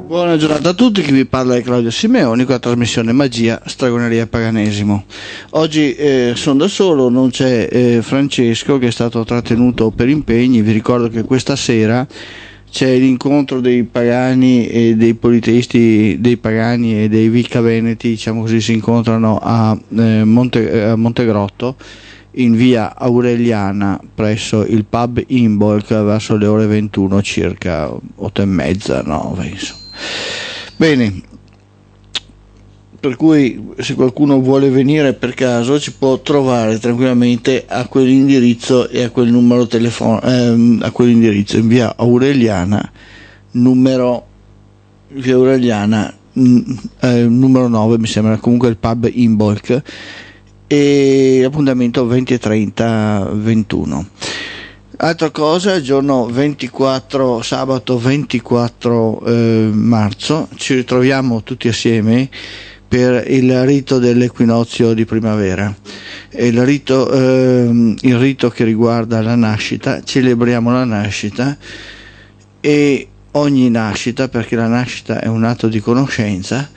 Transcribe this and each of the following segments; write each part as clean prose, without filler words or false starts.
Buona giornata a tutti, chi vi parla è Claudio Simeoni con la trasmissione Magia, Stregoneria e Paganesimo. Oggi sono da solo, non c'è Francesco che è stato trattenuto per impegni. Vi ricordo che questa sera c'è l'incontro dei pagani e dei politeisti, dei pagani e dei Vicca-Veneti, diciamo così, si incontrano a Montegrotto in via Aureliana presso il pub Imbolc verso le ore 21 circa, 8:30, 9 insomma. Bene, per cui se qualcuno vuole venire per caso ci può trovare tranquillamente a quell'indirizzo e a quel numero a quell'indirizzo in via Aureliana numero 9 mi sembra, comunque il pub Imbolc, e appuntamento 20:30 21. Altra cosa, giorno 24, sabato 24 marzo, ci ritroviamo tutti assieme per il rito dell'equinozio di primavera. Il rito che riguarda la nascita. Celebriamo la nascita e ogni nascita, perché la nascita è un atto di conoscenza,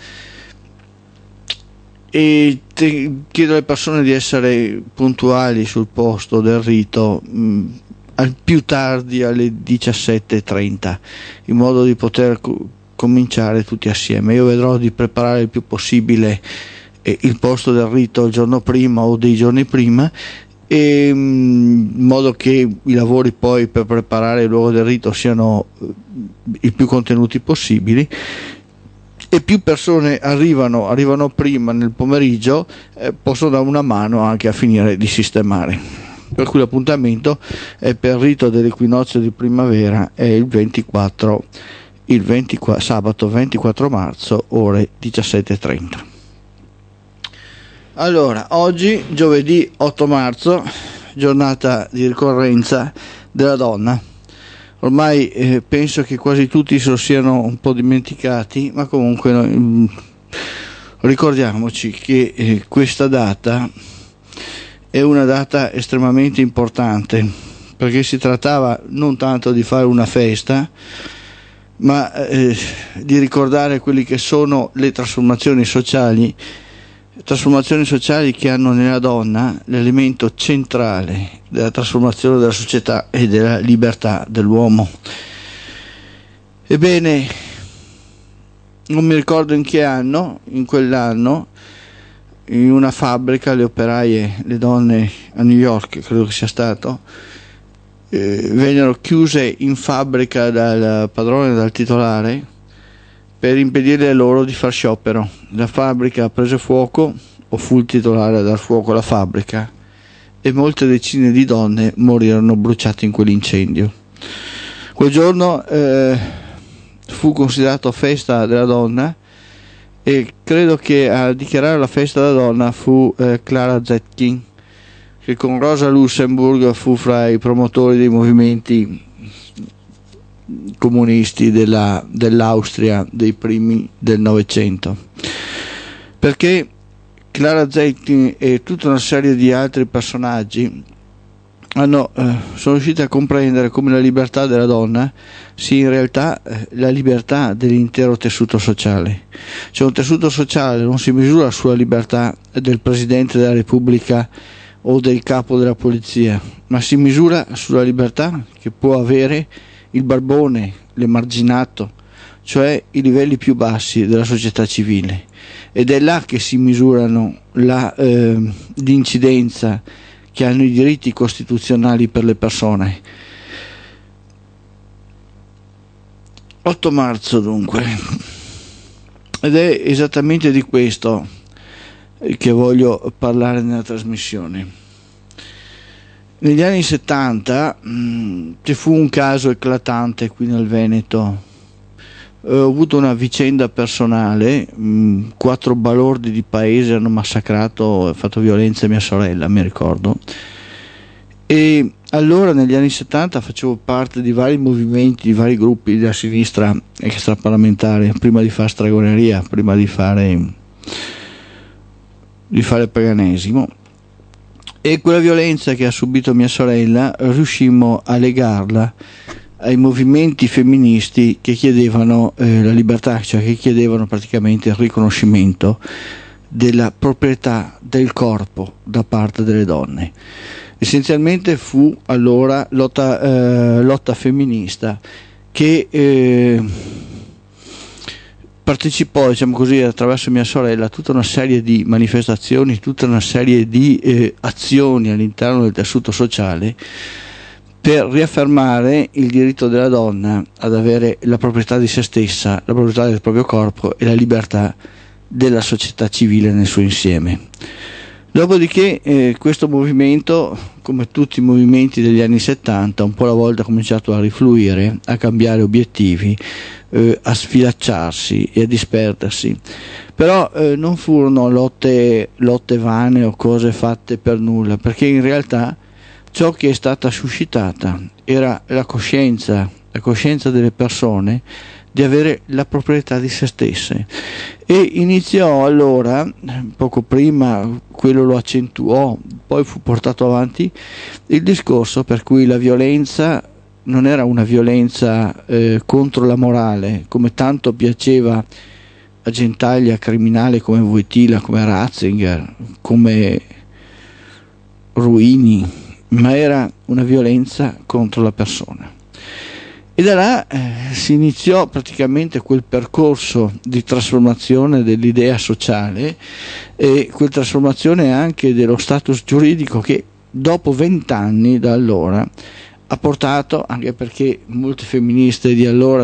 e chiedo alle persone di essere puntuali sul posto del rito al più tardi alle 17:30, in modo di poter cominciare tutti assieme. Io vedrò di preparare il più possibile il posto del rito il giorno prima o dei giorni prima, in modo che i lavori poi per preparare il luogo del rito siano i più contenuti possibili, e più persone arrivano prima nel pomeriggio, possono dare una mano anche a finire di sistemare. Per cui l'appuntamento è per il rito dell'equinozio di primavera, è il sabato 24 marzo ore 17:30. Allora, oggi giovedì 8 marzo, giornata di ricorrenza della donna. Ormai penso che quasi tutti se lo siano un po' dimenticati, ma comunque ricordiamoci che questa data è una data estremamente importante, perché si trattava non tanto di fare una festa, ma di ricordare quelli che sono le trasformazioni sociali che hanno nella donna l'elemento centrale della trasformazione della società e della libertà dell'uomo. Ebbene, non mi ricordo in che anno, in quell'anno, in una fabbrica, le operaie, le donne a New York, credo che sia stato, vennero chiuse in fabbrica dal padrone, dal titolare, per impedirle loro di far sciopero. La fabbrica prese fuoco, o fu il titolare a dar fuoco alla fabbrica, e molte decine di donne morirono bruciate in quell'incendio. Quel giorno fu considerato festa della donna, e credo che a dichiarare la festa della donna fu Clara Zetkin, che con Rosa Luxemburg fu fra i promotori dei movimenti comunisti dell'Austria dei primi del Novecento, perché Clara Zetkin e tutta una serie di altri personaggi sono riusciti a comprendere come la libertà della donna sia in realtà la libertà dell'intero tessuto sociale. Cioè, un tessuto sociale non si misura sulla libertà del Presidente della Repubblica o del capo della polizia, ma si misura sulla libertà che può avere il barbone, l'emarginato, cioè i livelli più bassi della società civile, ed è là che si misurano l'incidenza che hanno i diritti costituzionali per le persone. 8 marzo dunque, ed è esattamente di questo che voglio parlare nella trasmissione. Negli anni 70 ci fu un caso eclatante qui nel Veneto. Ho avuto una vicenda personale, 4 balordi di paese hanno massacrato e fatto violenza a mia sorella, mi ricordo, e allora negli anni 70 facevo parte di vari movimenti, di vari gruppi della sinistra extraparlamentare, prima di fare stregoneria, prima di fare paganesimo, e quella violenza che ha subito mia sorella riuscimmo a legarla ai movimenti femministi che chiedevano la libertà, cioè che chiedevano praticamente il riconoscimento della proprietà del corpo da parte delle donne. Essenzialmente fu allora lotta femminista che partecipò, diciamo così, attraverso mia sorella a tutta una serie di manifestazioni, tutta una serie di azioni all'interno del tessuto sociale per riaffermare il diritto della donna ad avere la proprietà di se stessa, la proprietà del proprio corpo e la libertà della società civile nel suo insieme. Dopodiché questo movimento, come tutti i movimenti degli anni 70, un po' alla volta ha cominciato a rifluire, a cambiare obiettivi, a sfilacciarsi e a disperdersi. Però non furono lotte vane o cose fatte per nulla, perché in realtà ciò che è stata suscitata era la coscienza delle persone di avere la proprietà di se stesse, e iniziò allora, poco prima quello lo accentuò, poi fu portato avanti il discorso per cui la violenza non era una violenza contro la morale, come tanto piaceva a gentaglia criminale come Wojtyla, come Ratzinger, come Ruini, ma era una violenza contro la persona. E da là si iniziò praticamente quel percorso di trasformazione dell'idea sociale e quella trasformazione anche dello status giuridico che dopo 20 anni da allora ha portato, anche perché molte femministe di allora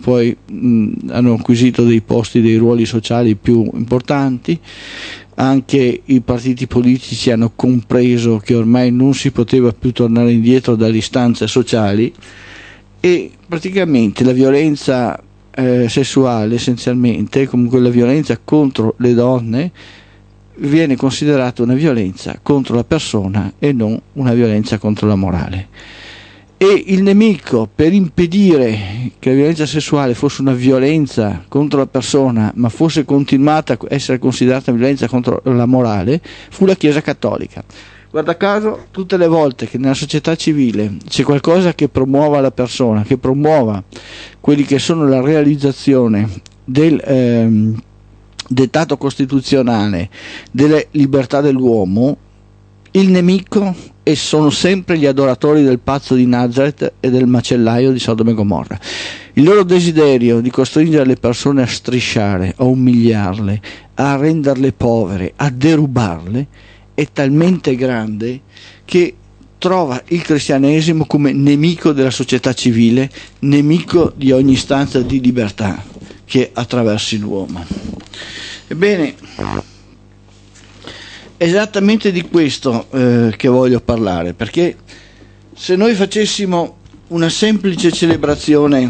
hanno acquisito dei posti, dei ruoli sociali più importanti, anche i partiti politici hanno compreso che ormai non si poteva più tornare indietro dalle istanze sociali, e praticamente la violenza sessuale, essenzialmente, comunque la violenza contro le donne, viene considerata una violenza contro la persona e non una violenza contro la morale. E il nemico, per impedire che la violenza sessuale fosse una violenza contro la persona, ma fosse continuata a essere considerata violenza contro la morale, fu la Chiesa Cattolica. Guarda caso, tutte le volte che nella società civile c'è qualcosa che promuova la persona, che promuova quelli che sono la realizzazione del dettato costituzionale, delle libertà dell'uomo, il nemico e sono sempre gli adoratori del pazzo di Nazareth e del macellaio di Sodoma e Gomorra. Il loro desiderio di costringere le persone a strisciare, a umiliarle, a renderle povere, a derubarle, è talmente grande che trova il cristianesimo come nemico della società civile, nemico di ogni istanza di libertà che attraversi l'uomo. Ebbene, è esattamente di questo che voglio parlare, perché se noi facessimo una semplice celebrazione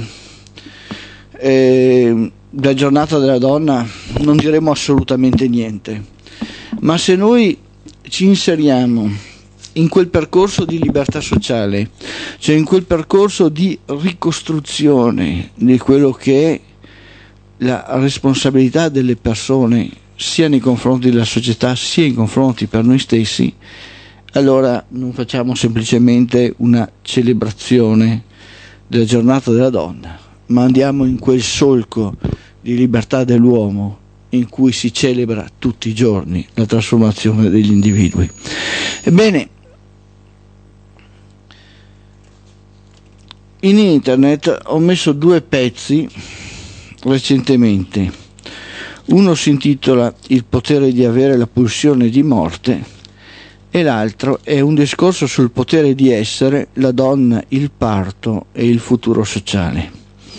della giornata della donna non diremmo assolutamente niente, ma se noi ci inseriamo in quel percorso di libertà sociale, cioè in quel percorso di ricostruzione di quello che è la responsabilità delle persone sia nei confronti della società sia in confronti per noi stessi, allora non facciamo semplicemente una celebrazione della giornata della donna, ma andiamo in quel solco di libertà dell'uomo in cui si celebra tutti i giorni la trasformazione degli individui. Ebbene, in internet ho messo 2 pezzi recentemente. Uno si intitola Il potere di avere la pulsione di morte e l'altro è un discorso sul potere di essere, la donna, il parto e il futuro sociale.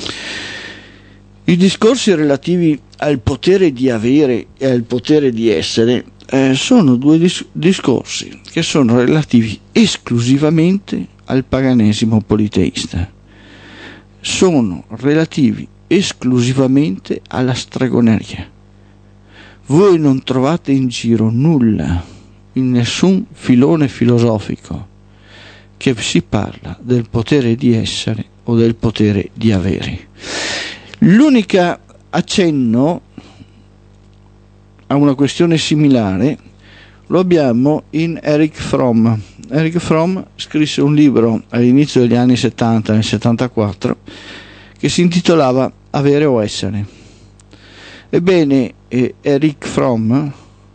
I discorsi relativi al potere di avere e al potere di essere sono 2 discorsi che sono relativi esclusivamente al paganesimo politeista, sono relativi esclusivamente alla stregoneria. Voi non trovate in giro nulla, in nessun filone filosofico, che si parla del potere di essere o del potere di avere. L'unico accenno a una questione similare lo abbiamo in Erich Fromm, Erich Fromm scrisse un libro all'inizio degli anni 70, nel 74, che si intitolava Avere o essere. Ebbene, Erich Fromm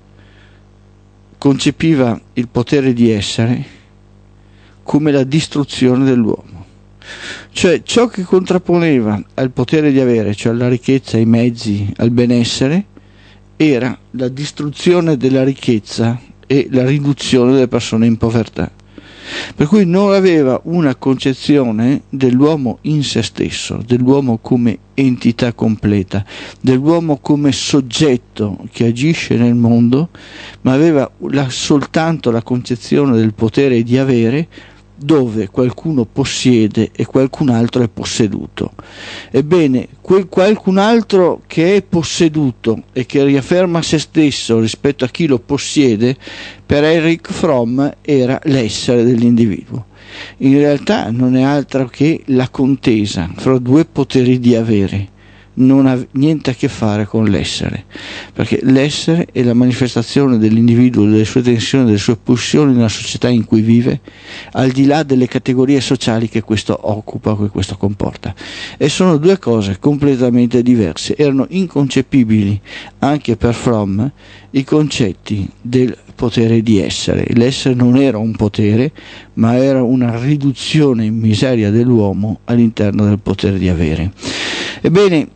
concepiva il potere di essere come la distruzione dell'uomo, cioè ciò che contrapponeva al potere di avere, cioè alla ricchezza, ai mezzi, al benessere, era la distruzione della ricchezza e la riduzione delle persone in povertà. Per cui non aveva una concezione dell'uomo in se stesso, dell'uomo come entità completa, dell'uomo come soggetto che agisce nel mondo, ma aveva soltanto la concezione del potere di avere, dove qualcuno possiede e qualcun altro è posseduto. Ebbene, quel qualcun altro che è posseduto e che riafferma se stesso rispetto a chi lo possiede, per Erich Fromm era l'essere dell'individuo. In realtà non è altro che la contesa fra due poteri di avere, non ha niente a che fare con l'essere, perché l'essere è la manifestazione dell'individuo, delle sue tensioni, delle sue pulsioni nella società in cui vive, al di là delle categorie sociali che questo occupa, che questo comporta, e sono due cose completamente diverse. Erano inconcepibili anche per Fromm i concetti del potere di essere. L'essere non era un potere, ma era una riduzione in miseria dell'uomo all'interno del potere di avere. Ebbene,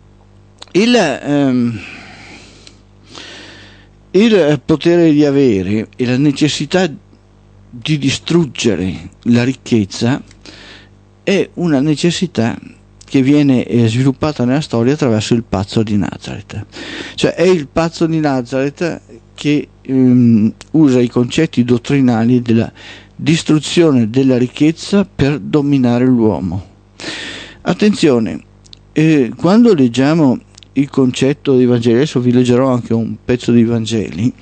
il potere di avere e la necessità di distruggere la ricchezza è una necessità che viene sviluppata nella storia attraverso il pazzo di Nazareth. Cioè è il pazzo di Nazareth che usa i concetti dottrinali della distruzione della ricchezza per dominare l'uomo. Attenzione, quando leggiamo il concetto dei Vangeli, adesso vi leggerò anche un pezzo dei Vangeli,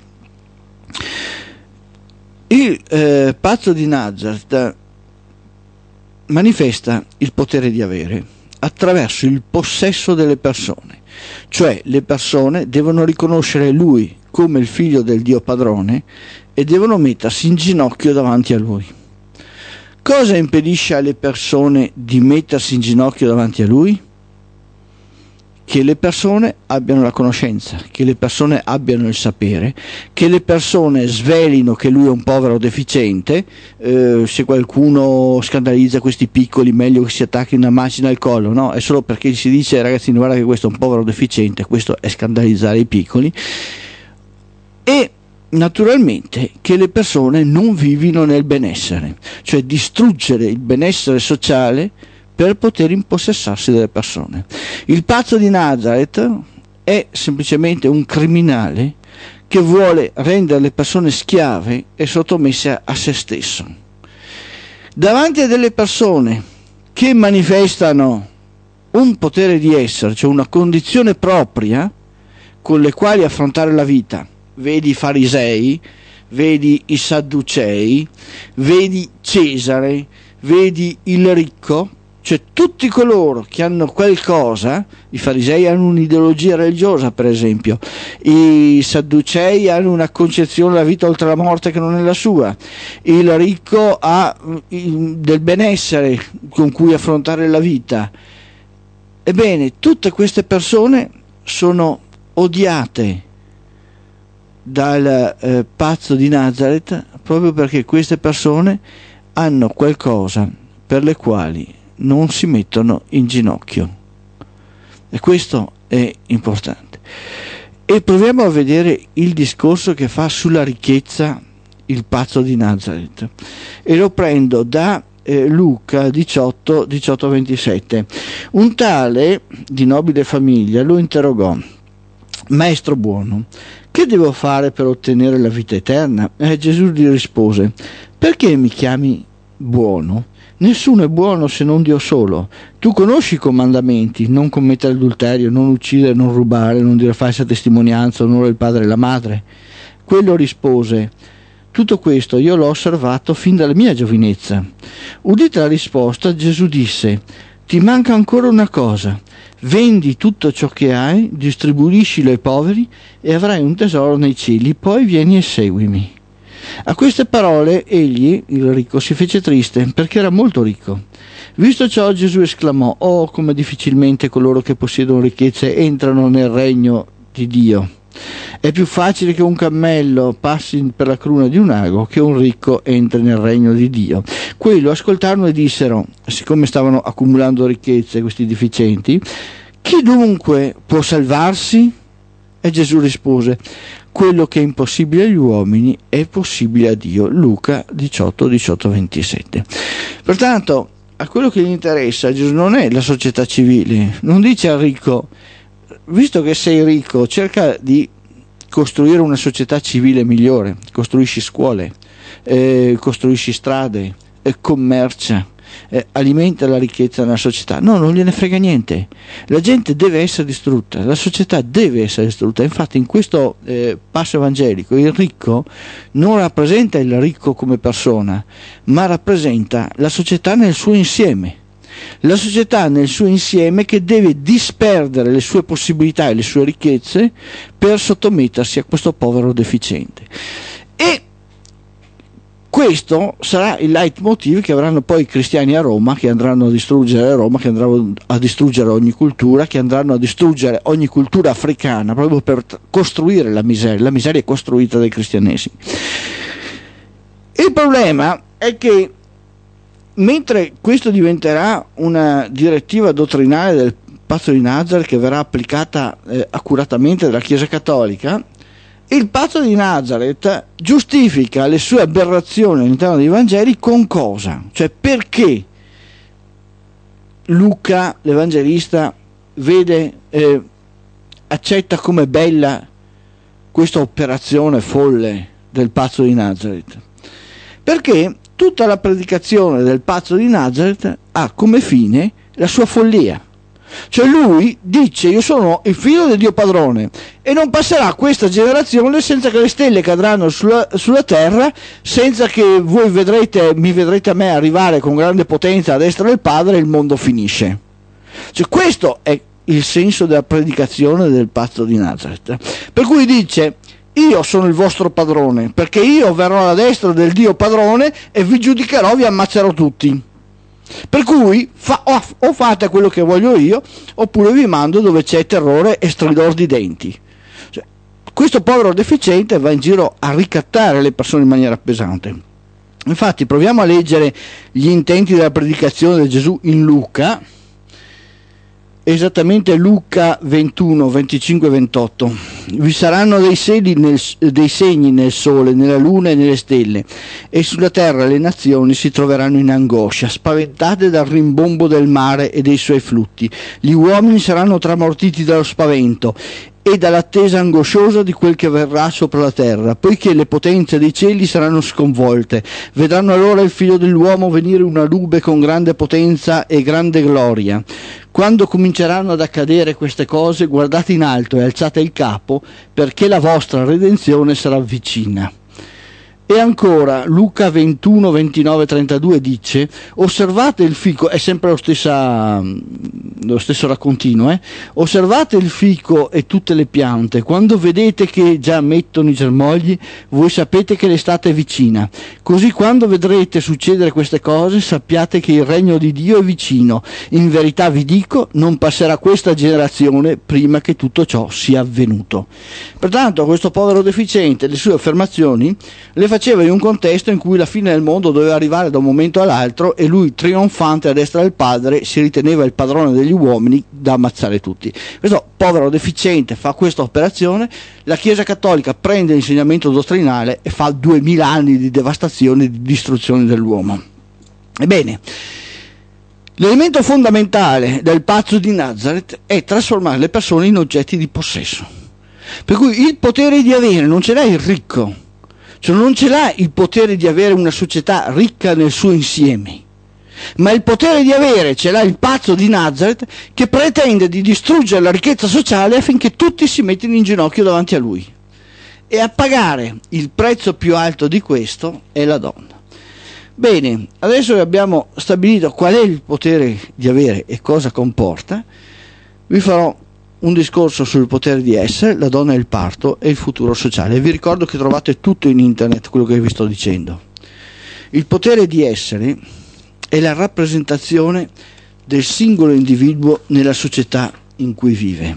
il pazzo di Nazareth manifesta il potere di avere attraverso il possesso delle persone, cioè le persone devono riconoscere lui come il figlio del Dio padrone e devono mettersi in ginocchio davanti a lui. Cosa impedisce alle persone di mettersi in ginocchio davanti a lui? Che le persone abbiano la conoscenza, che le persone abbiano il sapere, che le persone svelino che lui è un povero deficiente. Se qualcuno scandalizza questi piccoli, meglio che si attacchi una macina al collo, no? È solo perché si dice ragazzi guarda che questo è un povero deficiente, questo è scandalizzare i piccoli. E naturalmente che le persone non vivino nel benessere, cioè distruggere il benessere sociale per poter impossessarsi delle persone. Il pazzo di Nazareth è semplicemente un criminale che vuole rendere le persone schiave e sottomesse a se stesso. Davanti a delle persone che manifestano un potere di essere, cioè una condizione propria con le quali affrontare la vita, vedi i farisei, vedi i sadducei, vedi Cesare, vedi il ricco, cioè tutti coloro che hanno qualcosa. I farisei hanno un'ideologia religiosa, per esempio, i sadducei hanno una concezione della vita oltre la morte che non è la sua, il ricco ha del benessere con cui affrontare la vita. Ebbene, tutte queste persone sono odiate dal pazzo di Nazareth proprio perché queste persone hanno qualcosa per le quali non si mettono in ginocchio, e questo è importante. E proviamo a vedere il discorso che fa sulla ricchezza il pazzo di Nazareth, e lo prendo da Luca 18-27. Un tale di nobile famiglia lo interrogò: maestro buono, che devo fare per ottenere la vita eterna? Gesù gli rispose: perché mi chiami buono? Nessuno è buono se non Dio solo. Tu conosci i comandamenti: non commettere adulterio, non uccidere, non rubare, non dire falsa testimonianza, onora il padre e la madre. Quello rispose: tutto questo io l'ho osservato fin dalla mia giovinezza. Udita la risposta, Gesù disse: ti manca ancora una cosa. Vendi tutto ciò che hai, distribuiscilo ai poveri e avrai un tesoro nei cieli, poi vieni e seguimi. A queste parole egli, il ricco, si fece triste perché era molto ricco. Visto ciò, Gesù esclamò: oh, come difficilmente coloro che possiedono ricchezze entrano nel regno di Dio. È più facile che un cammello passi per la cruna di un ago che un ricco entri nel regno di Dio. Quelli lo ascoltarono e dissero, siccome stavano accumulando ricchezze questi deficienti: chi dunque può salvarsi? E Gesù rispose: quello che è impossibile agli uomini è possibile a Dio. Luca 18:27. Pertanto, a quello che gli interessa Gesù non è la società civile, non dice al ricco: visto che sei ricco, cerca di costruire una società civile migliore, costruisci scuole, costruisci strade, commercia, alimenta la ricchezza nella società. No, non gliene frega niente. La gente deve essere distrutta, la società deve essere distrutta. Infatti in questo passo evangelico il ricco non rappresenta il ricco come persona, ma rappresenta la società nel suo insieme. La società nel suo insieme che deve disperdere le sue possibilità e le sue ricchezze per sottomettersi a questo povero deficiente. E questo sarà il leitmotiv che avranno poi i cristiani a Roma, che andranno a distruggere Roma, che andranno a distruggere ogni cultura, che andranno a distruggere ogni cultura africana, proprio per costruire la miseria. La miseria è costruita dai cristianesimi. Il problema è che mentre questo diventerà una direttiva dottrinale del Patto di Nazareth che verrà applicata accuratamente dalla Chiesa Cattolica, il Patto di Nazareth giustifica le sue aberrazioni all'interno dei Vangeli con cosa? Cioè, perché Luca, l'Evangelista, accetta come bella questa operazione folle del Patto di Nazareth? Perché tutta la predicazione del Patto di Nazareth ha come fine la sua follia. Cioè lui dice: io sono il figlio del Dio padrone e non passerà questa generazione senza che le stelle cadranno sulla terra, senza che voi mi vedrete a me arrivare con grande potenza a destra del Padre, e il mondo finisce. Cioè questo è il senso della predicazione del Patto di Nazareth. Per cui dice: io sono il vostro padrone, perché io verrò alla destra del Dio padrone e vi giudicherò, vi ammazzerò tutti. Per cui o fate quello che voglio io, oppure vi mando dove c'è terrore e stridor di denti. Cioè, questo povero deficiente va in giro a ricattare le persone in maniera pesante. Infatti proviamo a leggere gli intenti della predicazione di Gesù in Luca, esattamente Luca 21, 25 e 28. Vi saranno dei segni nel sole, nella luna e nelle stelle, e sulla terra le nazioni si troveranno in angoscia, spaventate dal rimbombo del mare e dei suoi flutti. Gli uomini saranno tramortiti dallo spavento e dall'attesa angosciosa di quel che verrà sopra la terra, poiché le potenze dei cieli saranno sconvolte. Vedranno allora il Figlio dell'uomo venire in una nube con grande potenza e grande gloria. Quando cominceranno ad accadere queste cose, guardate in alto e alzate il capo, perché la vostra redenzione sarà vicina. E ancora Luca 21, 29, 32 dice: osservate il fico, è sempre lo stesso raccontino, osservate il fico e tutte le piante, quando vedete che già mettono i germogli, voi sapete che l'estate è vicina. Così quando vedrete succedere queste cose, sappiate che il regno di Dio è vicino. In verità vi dico, non passerà questa generazione prima che tutto ciò sia avvenuto. Pertanto questo povero deficiente le sue affermazioni le faceva in un contesto in cui la fine del mondo doveva arrivare da un momento all'altro, e lui, trionfante a destra del Padre, si riteneva il padrone degli uomini da ammazzare tutti. Questo povero deficiente fa questa operazione, la Chiesa Cattolica prende l'insegnamento dottrinale e fa 2000 anni di devastazione e di distruzione dell'uomo. Ebbene, l'elemento fondamentale del Patto di Nazareth è trasformare le persone in oggetti di possesso. Per cui il potere di avere non ce l'ha il ricco, cioè non ce l'ha il potere di avere una società ricca nel suo insieme, ma il potere di avere ce l'ha il Patto di Nazareth, che pretende di distruggere la ricchezza sociale affinché tutti si mettano in ginocchio davanti a lui. E a pagare il prezzo più alto di questo è la donna. Bene, adesso che abbiamo stabilito qual è il potere di avere e cosa comporta, vi farò un discorso sul potere di essere, la donna e il parto e il futuro sociale. Vi ricordo che trovate tutto in internet, quello che vi sto dicendo. Il potere di essere è la rappresentazione del singolo individuo nella società in cui vive,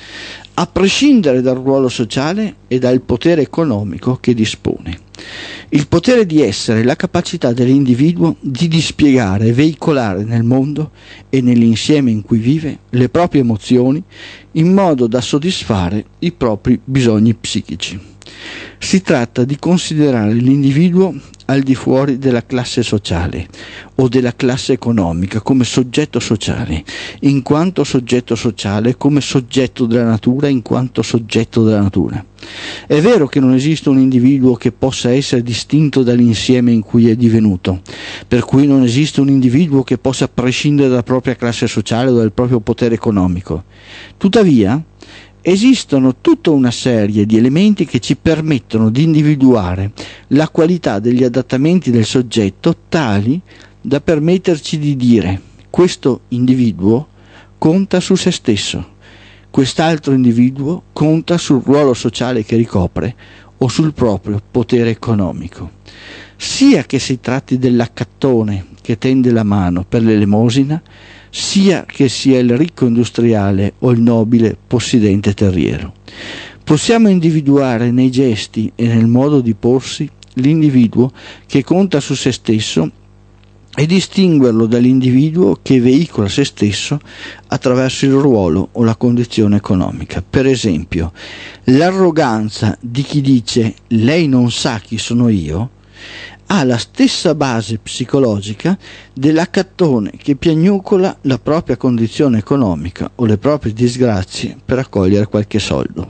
a prescindere dal ruolo sociale e dal potere economico che dispone. Il potere di essere è la capacità dell'individuo di dispiegare e veicolare nel mondo e nell'insieme in cui vive le proprie emozioni in modo da soddisfare i propri bisogni psichici. Si tratta di considerare l'individuo al di fuori della classe sociale o della classe economica come soggetto sociale, in quanto soggetto sociale, come soggetto della natura, in quanto soggetto della natura. È vero che non esiste un individuo che possa essere distinto dall'insieme in cui è divenuto, per cui non esiste un individuo che possa prescindere dalla propria classe sociale o dal proprio potere economico. Tuttavia, esistono tutta una serie di elementi che ci permettono di individuare la qualità degli adattamenti del soggetto tali da permetterci di dire: questo individuo conta su se stesso, quest'altro individuo conta sul ruolo sociale che ricopre o sul proprio potere economico. Sia che si tratti dell'accattone che tende la mano per l'elemosina, sia che sia il ricco industriale o il nobile possidente terriero. Possiamo individuare nei gesti e nel modo di porsi l'individuo che conta su se stesso e distinguerlo dall'individuo che veicola se stesso attraverso il ruolo o la condizione economica. Per esempio, l'arroganza di chi dice «lei non sa chi sono io» ha la stessa base psicologica dell'accattone che piagnucola la propria condizione economica o le proprie disgrazie per raccogliere qualche soldo.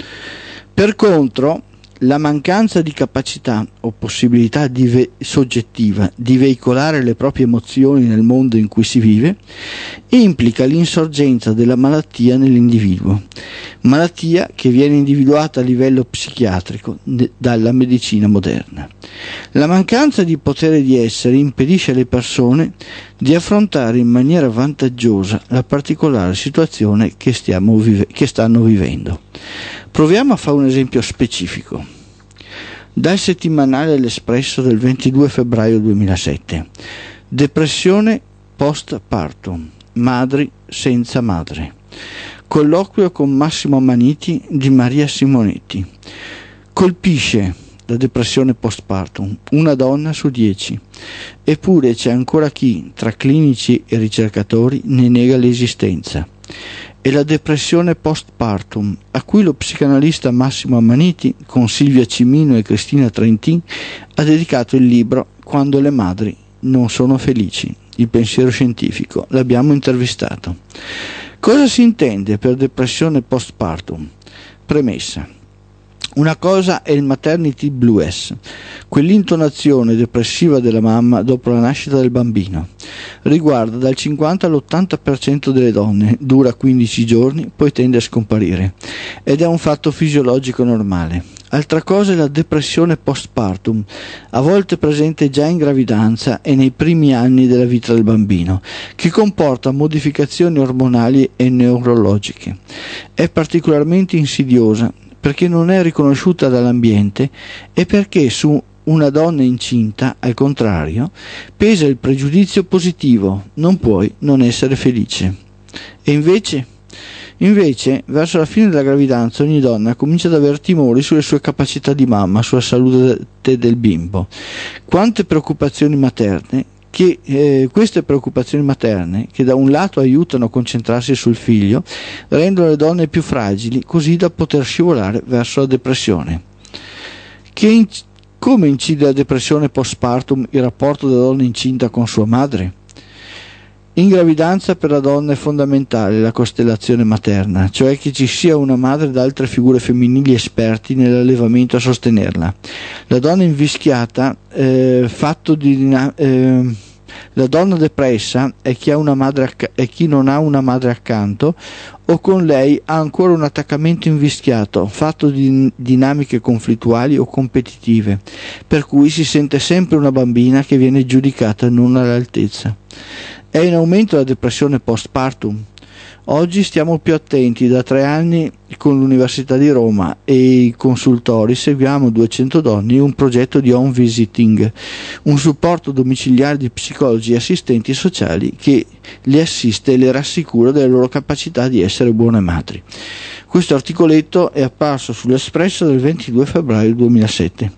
Per contro, la mancanza di capacità o possibilità soggettiva di veicolare le proprie emozioni nel mondo in cui si vive implica l'insorgenza della malattia nell'individuo, malattia che viene individuata a livello psichiatrico dalla medicina moderna. La mancanza di potere di essere impedisce alle persone di affrontare in maniera vantaggiosa la particolare situazione che stanno vivendo. Proviamo a fare un esempio specifico. Dal settimanale L'Espresso del 22 febbraio 2007. Depressione post-partum. Madri senza madre. Colloquio con Massimo Maniti di Maria Simonetti. Colpisce la depressione postpartum una donna su 10, eppure c'è ancora chi, tra clinici e ricercatori, ne nega l'esistenza. E la depressione postpartum, a cui lo psicanalista Massimo Maniti, con Silvia Cimino e Cristina Trentin, ha dedicato il libro Quando le madri non sono felici, il pensiero scientifico. L'abbiamo intervistato. Cosa si intende per depressione postpartum? Premessa. Una cosa è il maternity blues, quell'intonazione depressiva della mamma dopo la nascita del bambino. Riguarda dal 50 all'80% delle donne, dura 15 giorni, poi tende a scomparire, ed è un fatto fisiologico normale. Altra cosa è la depressione postpartum, a volte presente già in gravidanza e nei primi anni della vita del bambino, che comporta modificazioni ormonali e neurologiche. È particolarmente insidiosa perché non è riconosciuta dall'ambiente e perché su una donna incinta, al contrario, pesa il pregiudizio positivo: non puoi non essere felice. E invece, verso la fine della gravidanza ogni donna comincia ad avere timori sulle sue capacità di mamma, sulla salute del bimbo. Quante preoccupazioni materne queste preoccupazioni materne, che da un lato aiutano a concentrarsi sul figlio, rendono le donne più fragili, così da poter scivolare verso la depressione. Come incide la depressione postpartum il rapporto della donna incinta con sua madre? In gravidanza per la donna è fondamentale la costellazione materna, cioè che ci sia una madre ed altre figure femminili esperti nell'allevamento a sostenerla. La donna invischiata, la donna depressa è chi non ha una madre accanto o con lei ha ancora un attaccamento invischiato, fatto di dinamiche conflittuali o competitive, per cui si sente sempre una bambina che viene giudicata non all'altezza. È in aumento la depressione postpartum Oggi stiamo più attenti. Da 3 anni con l'Università di Roma e i consultori seguiamo 200 donne in un progetto di home visiting, un supporto domiciliare di psicologi e assistenti sociali che le assiste e le rassicura delle loro capacità di essere buone madri. Questo articoletto è apparso sull'Espresso del 22 febbraio 2007.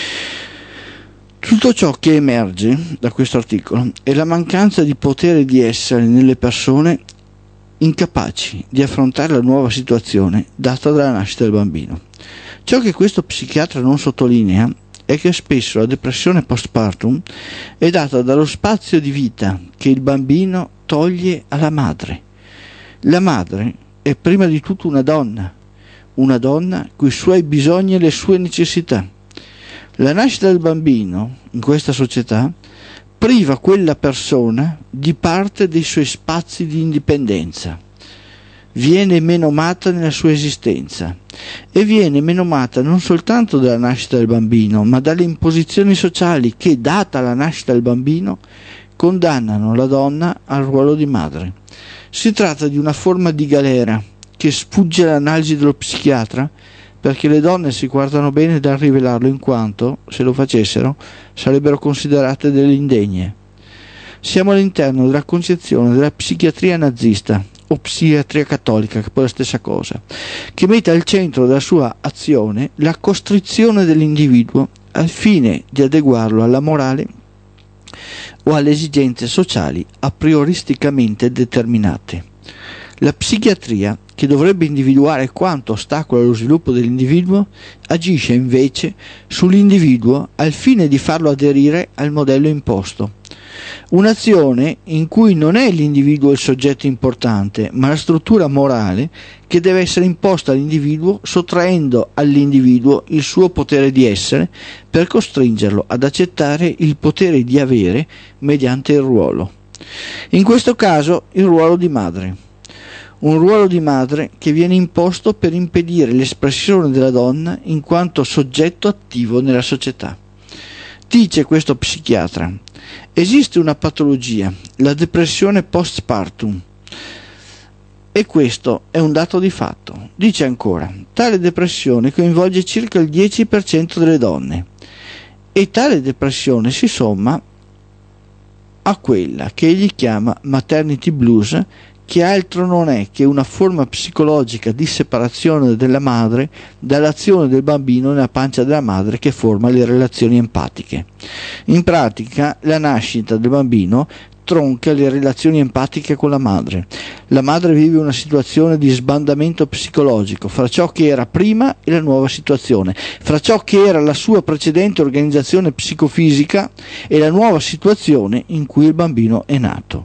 Tutto ciò che emerge da questo articolo è la mancanza di potere di essere nelle persone incapaci di affrontare la nuova situazione data dalla nascita del bambino. Ciò che questo psichiatra non sottolinea è che spesso la depressione postpartum è data dallo spazio di vita che il bambino toglie alla madre. La madre è prima di tutto una donna con i suoi bisogni e le sue necessità. La nascita del bambino in questa società priva quella persona di parte dei suoi spazi di indipendenza, viene menomata nella sua esistenza e viene menomata non soltanto dalla nascita del bambino, ma dalle imposizioni sociali che, data la nascita del bambino, condannano la donna al ruolo di madre. Si tratta di una forma di galera che sfugge all'analisi dello psichiatra, perché le donne si guardano bene dal rivelarlo, in quanto, se lo facessero, sarebbero considerate delle indegne. Siamo all'interno della concezione della psichiatria nazista o psichiatria cattolica, che poi è la stessa cosa, che mette al centro della sua azione la costrizione dell'individuo al fine di adeguarlo alla morale o alle esigenze sociali a prioristicamente determinate. La psichiatria, che dovrebbe individuare quanto ostacola lo sviluppo dell'individuo, agisce invece sull'individuo al fine di farlo aderire al modello imposto. Un'azione in cui non è l'individuo il soggetto importante, ma la struttura morale che deve essere imposta all'individuo, sottraendo all'individuo il suo potere di essere per costringerlo ad accettare il potere di avere mediante il ruolo. In questo caso il ruolo di madre. Un ruolo di madre che viene imposto per impedire l'espressione della donna in quanto soggetto attivo nella società. Dice questo psichiatra: esiste una patologia, la depressione postpartum, e questo è un dato di fatto. Dice ancora: tale depressione coinvolge circa il 10% delle donne e tale depressione si somma a quella che egli chiama maternity blues, che altro non è che una forma psicologica di separazione della madre dall'azione del bambino nella pancia della madre, che forma le relazioni empatiche. In pratica, la nascita del bambino tronca le relazioni empatiche con la madre. La madre vive una situazione di sbandamento psicologico fra ciò che era prima e la nuova situazione, fra ciò che era la sua precedente organizzazione psicofisica e la nuova situazione in cui il bambino è nato.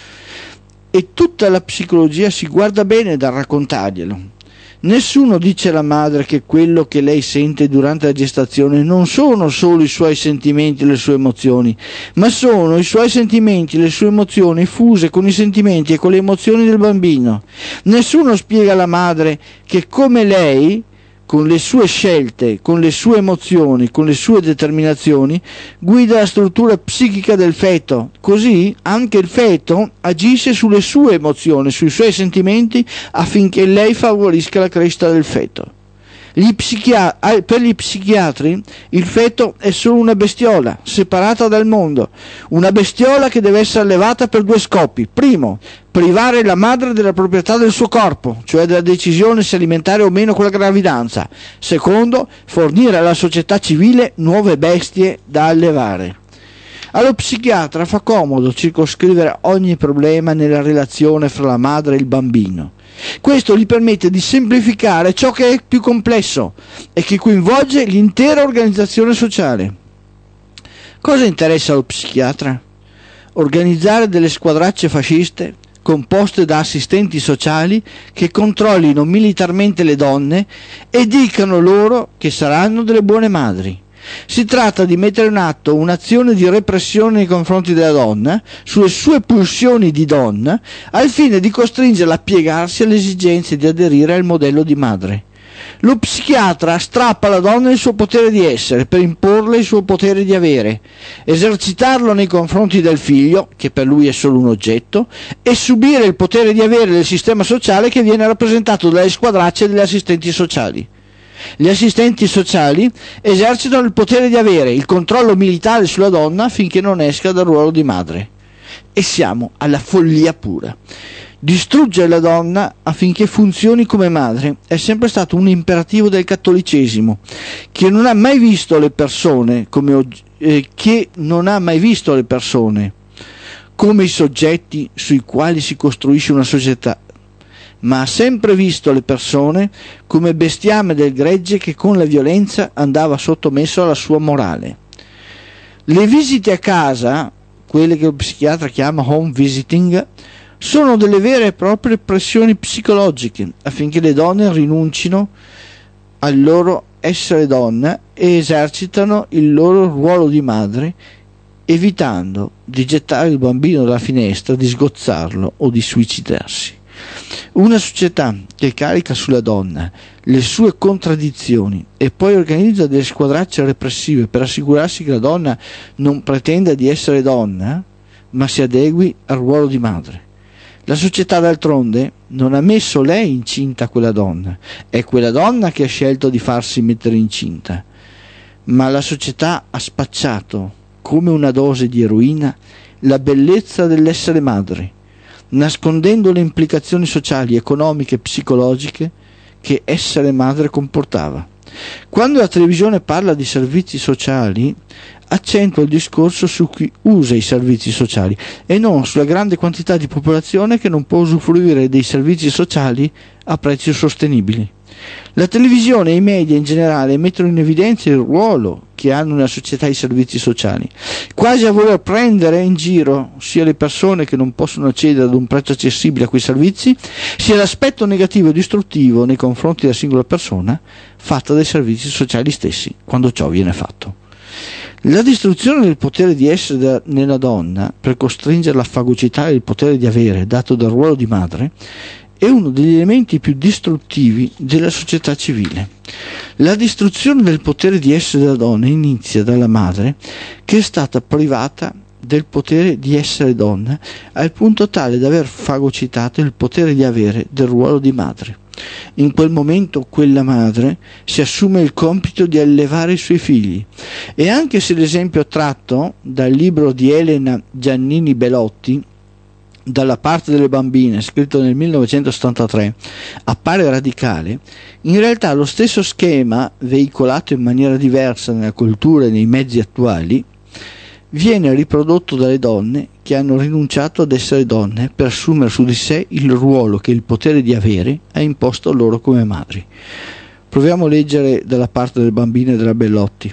E tutta la psicologia si guarda bene dal raccontarglielo. Nessuno dice alla madre che quello che lei sente durante la gestazione non sono solo i suoi sentimenti e le sue emozioni, ma sono i suoi sentimenti e le sue emozioni fuse con i sentimenti e con le emozioni del bambino. Nessuno spiega alla madre che, come lei, con le sue scelte, con le sue emozioni, con le sue determinazioni, guida la struttura psichica del feto. Così anche il feto agisce sulle sue emozioni, sui suoi sentimenti, affinché lei favorisca la crescita del feto. Per gli psichiatri il feto è solo una bestiola separata dal mondo, una bestiola che deve essere allevata per 2 scopi. Primo, privare la madre della proprietà del suo corpo, cioè della decisione se alimentare o meno quella gravidanza. Secondo, fornire alla società civile nuove bestie da allevare. Allo psichiatra fa comodo circoscrivere ogni problema nella relazione fra la madre e il bambino. Questo gli permette di semplificare ciò che è più complesso e che coinvolge l'intera organizzazione sociale. Cosa interessa allo psichiatra? Organizzare delle squadracce fasciste composte da assistenti sociali che controllino militarmente le donne e dicano loro che saranno delle buone madri. Si tratta di mettere in atto un'azione di repressione nei confronti della donna, sulle sue pulsioni di donna, al fine di costringerla a piegarsi alle esigenze di aderire al modello di madre. Lo psichiatra strappa alla donna il suo potere di essere per imporle il suo potere di avere, esercitarlo nei confronti del figlio, che per lui è solo un oggetto, e subire il potere di avere del sistema sociale che viene rappresentato dalle squadracce degli assistenti sociali. Gli assistenti sociali esercitano il potere di avere il controllo militare sulla donna finché non esca dal ruolo di madre. E siamo alla follia pura. Distruggere la donna affinché funzioni come madre è sempre stato un imperativo del cattolicesimo, che non ha mai visto le persone come i soggetti sui quali si costruisce una società, ma ha sempre visto le persone come bestiame del gregge che con la violenza andava sottomesso alla sua morale. Le visite a casa, quelle che lo psichiatra chiama home visiting, sono delle vere e proprie pressioni psicologiche affinché le donne rinuncino al loro essere donna e esercitano il loro ruolo di madre, evitando di gettare il bambino dalla finestra, di sgozzarlo o di suicidarsi. Una società che carica sulla donna le sue contraddizioni e poi organizza delle squadracce repressive per assicurarsi che la donna non pretenda di essere donna, ma si adegui al ruolo di madre. La società d'altronde non ha messo lei incinta quella donna, è quella donna che ha scelto di farsi mettere incinta, ma la società ha spacciato come una dose di eroina la bellezza dell'essere madre, nascondendo le implicazioni sociali, economiche e psicologiche che essere madre comportava. Quando la televisione parla di servizi sociali, accentua il discorso su chi usa i servizi sociali e non sulla grande quantità di popolazione che non può usufruire dei servizi sociali a prezzi sostenibili. La televisione e i media in generale mettono in evidenza il ruolo che hanno nella società i servizi sociali, quasi a voler prendere in giro sia le persone che non possono accedere ad un prezzo accessibile a quei servizi, sia l'aspetto negativo e distruttivo nei confronti della singola persona fatta dai servizi sociali stessi, quando ciò viene fatto. La distruzione del potere di essere nella donna per costringerla a fagocitare il potere di avere dato dal ruolo di madre è uno degli elementi più distruttivi della società civile. La distruzione del potere di essere della donna inizia dalla madre, che è stata privata del potere di essere donna al punto tale da aver fagocitato il potere di avere del ruolo di madre. In quel momento quella madre si assume il compito di allevare i suoi figli, e anche se l'esempio tratto dal libro di Elena Giannini Belotti, Dalla parte delle bambine, scritto nel 1973, appare radicale, in realtà lo stesso schema, veicolato in maniera diversa nella cultura e nei mezzi attuali, viene riprodotto dalle donne che hanno rinunciato ad essere donne per assumere su di sé il ruolo che il potere di avere ha imposto loro come madri. Proviamo a leggere Dalla parte delle bambine della Belotti.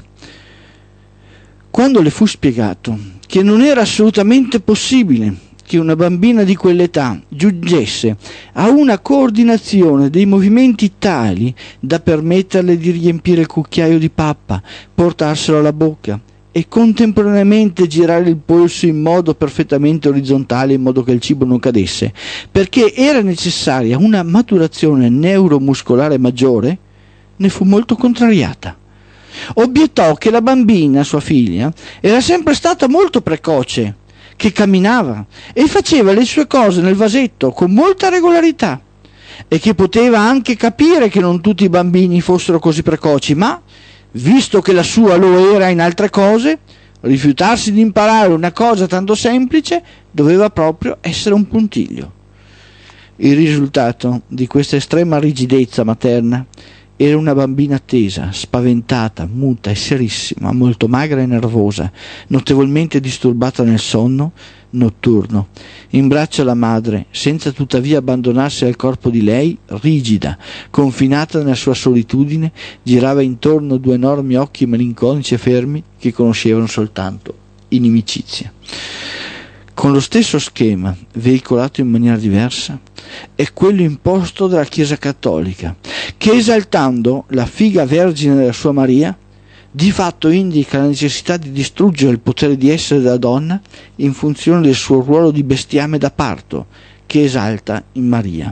Quando le fu spiegato che non era assolutamente possibile che una bambina di quell'età giungesse a una coordinazione dei movimenti tali da permetterle di riempire il cucchiaio di pappa, portarselo alla bocca e contemporaneamente girare il polso in modo perfettamente orizzontale in modo che il cibo non cadesse, perché era necessaria una maturazione neuromuscolare maggiore, ne fu molto contrariata. Obiettò che la bambina, sua figlia, era sempre stata molto precoce, che camminava e faceva le sue cose nel vasetto con molta regolarità e che poteva anche capire che non tutti i bambini fossero così precoci, ma, visto che la sua lo era in altre cose, rifiutarsi di imparare una cosa tanto semplice doveva proprio essere un puntiglio. Il risultato di questa estrema rigidezza materna era una bambina tesa, spaventata, muta e serissima, molto magra e nervosa, notevolmente disturbata nel sonno notturno, in braccio alla madre, senza tuttavia abbandonarsi al corpo di lei, rigida, confinata nella sua solitudine, girava intorno due enormi occhi malinconici e fermi che conoscevano soltanto inimicizia. Con lo stesso schema, veicolato in maniera diversa, è quello imposto dalla Chiesa Cattolica, che esaltando la figa vergine della sua Maria, di fatto indica la necessità di distruggere il potere di essere della donna in funzione del suo ruolo di bestiame da parto, che esalta in Maria.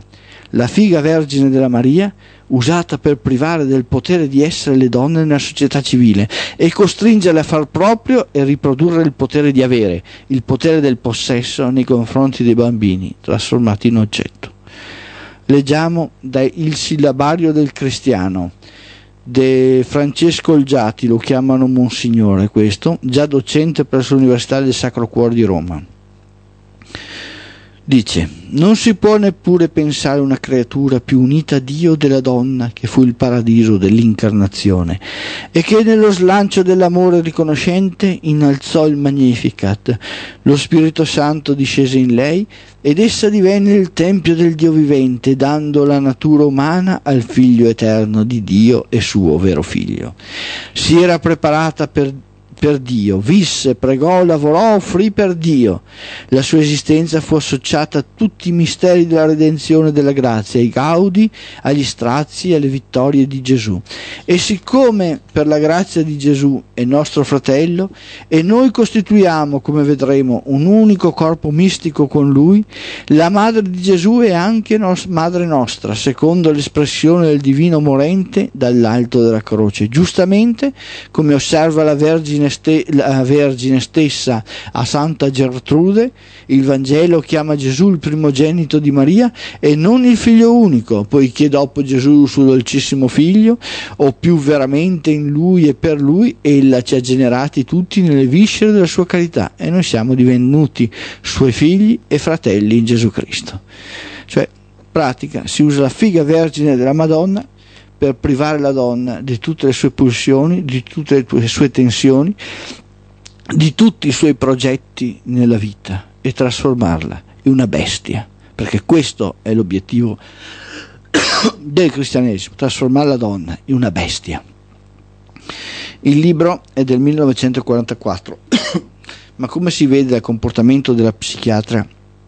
la figa vergine della Maria, usata per privare del potere di essere le donne nella società civile e costringerle a far proprio e riprodurre il potere di avere, il potere del possesso nei confronti dei bambini, trasformati in oggetto. Leggiamo dal Sillabario del Cristiano, de Francesco Olgiati, lo chiamano Monsignore questo, già docente presso l'Università del Sacro Cuore di Roma. Dice: non si può neppure pensare una creatura più unita a Dio della donna, che fu il paradiso dell'incarnazione e che nello slancio dell'amore riconoscente innalzò il Magnificat. Lo Spirito Santo discese in lei ed essa divenne il tempio del Dio vivente, dando la natura umana al Figlio eterno di Dio e suo vero Figlio. Si era preparata per Dio, visse, pregò, lavorò, offrì per Dio. La sua esistenza fu associata a tutti i misteri della redenzione e della grazia, ai gaudi, agli strazi e alle vittorie di Gesù. E siccome per la grazia di Gesù è nostro fratello e noi costituiamo, come vedremo, un unico corpo mistico con lui, la madre di Gesù è anche madre nostra, secondo l'espressione del divino morente dall'alto della croce. Giustamente, come osserva la Vergine stessa a Santa Gertrude, il Vangelo chiama Gesù il primogenito di Maria e non il figlio unico, poiché dopo Gesù, suo dolcissimo figlio, o più veramente in lui e per lui, ella ci ha generati tutti nelle viscere della sua carità e noi siamo divenuti suoi figli e fratelli in Gesù Cristo. Cioè, in pratica, si usa la figa vergine della Madonna per privare la donna di tutte le sue pulsioni, di tutte le sue tensioni, di tutti i suoi progetti nella vita e trasformarla in una bestia, perché questo è l'obiettivo del cristianesimo, trasformare la donna in una bestia. Il libro è del 1944, ma come si vede dal comportamento della psichiatria,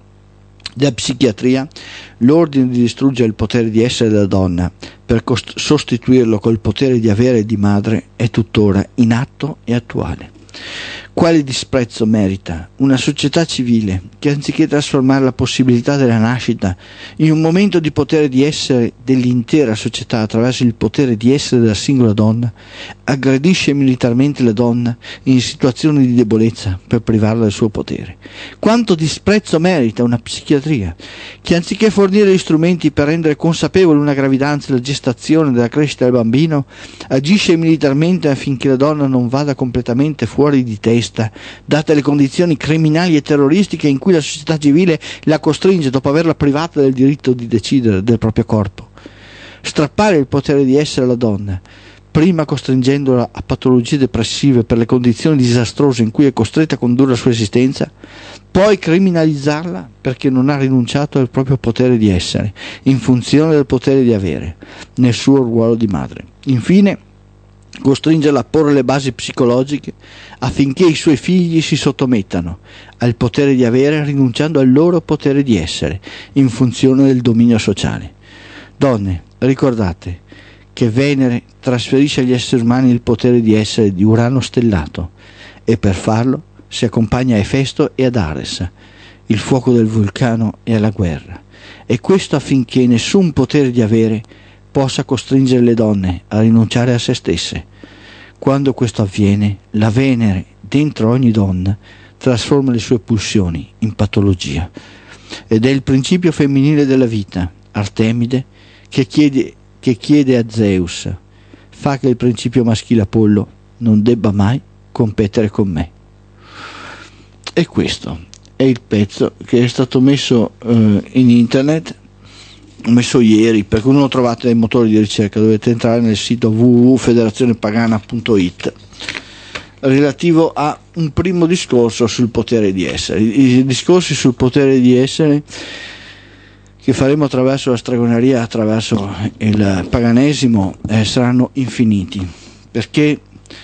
l'ordine di distruggere il potere di essere della donna per sostituirlo col potere di avere e di madre è tuttora in atto e attuale. Quale disprezzo merita una società civile che, anziché trasformare la possibilità della nascita in un momento di potere di essere dell'intera società attraverso il potere di essere della singola donna, aggredisce militarmente la donna in situazioni di debolezza per privarla del suo potere? Quanto disprezzo merita una psichiatria che, anziché fornire gli strumenti per rendere consapevole una gravidanza e la gestazione della crescita del bambino, agisce militarmente affinché la donna non vada completamente fuori di testa, date le condizioni criminali e terroristiche in cui la società civile la costringe dopo averla privata del diritto di decidere del proprio corpo. Strappare il potere di essere alla donna, prima costringendola a patologie depressive per le condizioni disastrose in cui è costretta a condurre la sua esistenza, poi criminalizzarla perché non ha rinunciato al proprio potere di essere, in funzione del potere di avere, nel suo ruolo di madre. Infine, costringerla a porre le basi psicologiche affinché i suoi figli si sottomettano al potere di avere rinunciando al loro potere di essere, in funzione del dominio sociale. Donne, ricordate che Venere trasferisce agli esseri umani il potere di essere di Urano stellato e per farlo si accompagna a Efesto e ad Ares, il fuoco del vulcano e alla guerra, e questo affinché nessun potere di avere possa costringere le donne a rinunciare a se stesse. Quando questo avviene, la Venere dentro ogni donna trasforma le sue pulsioni in patologia ed è il principio femminile della vita, Artemide, che chiede a Zeus: fa che il principio maschile Apollo non debba mai competere con me. E questo è il pezzo che è stato messo in internet, messo ieri, perché non lo trovate nei motori di ricerca, dovete entrare nel sito www.federazionepagana.it, relativo a un primo discorso sul potere di essere. I discorsi sul potere di essere che faremo attraverso la stregoneria, attraverso il paganesimo, saranno infiniti, perché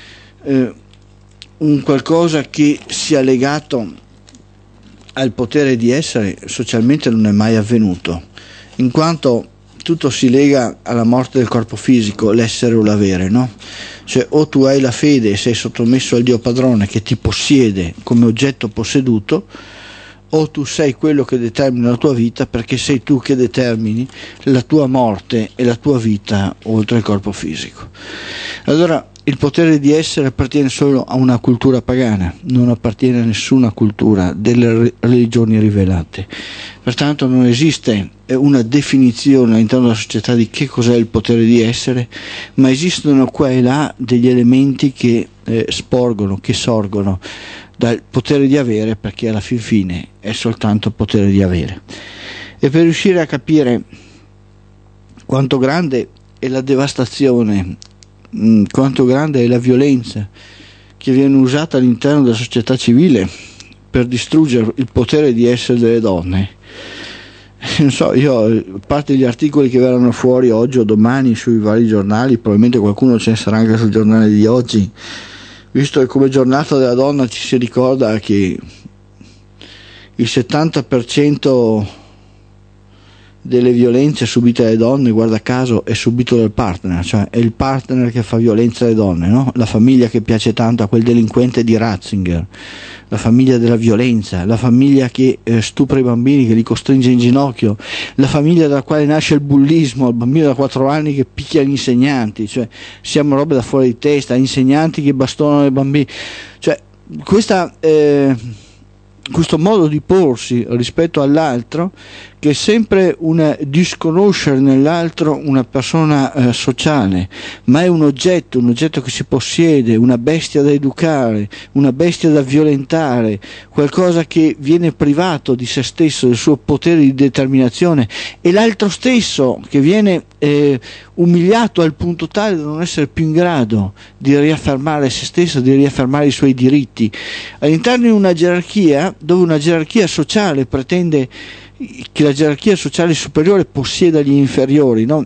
un qualcosa che sia legato al potere di essere socialmente non è mai avvenuto, in quanto tutto si lega alla morte del corpo fisico, l'essere o l'avere, no? Cioè, o tu hai la fede e sei sottomesso al Dio padrone che ti possiede come oggetto posseduto, o tu sei quello che determina la tua vita, perché sei tu che determini la tua morte e la tua vita oltre il corpo fisico. Allora il potere di essere appartiene solo a una cultura pagana, non appartiene a nessuna cultura delle religioni rivelate. Pertanto non esiste una definizione all'interno della società di che cos'è il potere di essere, ma esistono qua e là degli elementi che sorgono dal potere di avere, perché alla fin fine è soltanto il potere di avere. E per riuscire a capire quanto grande è la devastazione, quanto grande è la violenza che viene usata all'interno della società civile per distruggere il potere di essere delle donne, non so, io, a parte gli articoli che verranno fuori oggi o domani sui vari giornali, probabilmente qualcuno ce ne sarà anche sul giornale di oggi, visto che come giornata della donna ci si ricorda che il 70% delle violenze subite dalle donne, guarda caso, è subito dal partner, cioè è il partner che fa violenza alle donne, no? La famiglia che piace tanto a quel delinquente di Ratzinger, la famiglia della violenza, la famiglia che stupra i bambini, che li costringe in ginocchio, la famiglia dalla quale nasce il bullismo, il bambino da 4 anni che picchia gli insegnanti, cioè siamo robe da fuori di testa, insegnanti che bastonano i bambini, cioè questo modo di porsi rispetto all'altro, che è sempre un disconoscere nell'altro una persona sociale, ma è un oggetto che si possiede, una bestia da educare, una bestia da violentare, qualcosa che viene privato di se stesso, del suo potere di determinazione, e l'altro stesso che viene umiliato al punto tale da non essere più in grado di riaffermare se stesso, di riaffermare i suoi diritti, all'interno di una gerarchia dove una gerarchia sociale pretende che la gerarchia sociale superiore possieda gli inferiori, no?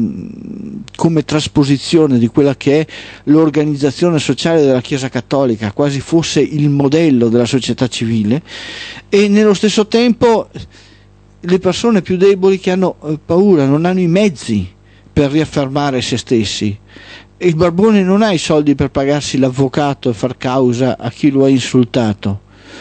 Come trasposizione di quella che è l'organizzazione sociale della Chiesa Cattolica, quasi fosse il modello della società civile, e nello stesso tempo le persone più deboli che hanno paura, non hanno i mezzi per riaffermare se stessi. Il barbone non ha i soldi per pagarsi l'avvocato e far causa a chi lo ha insultato.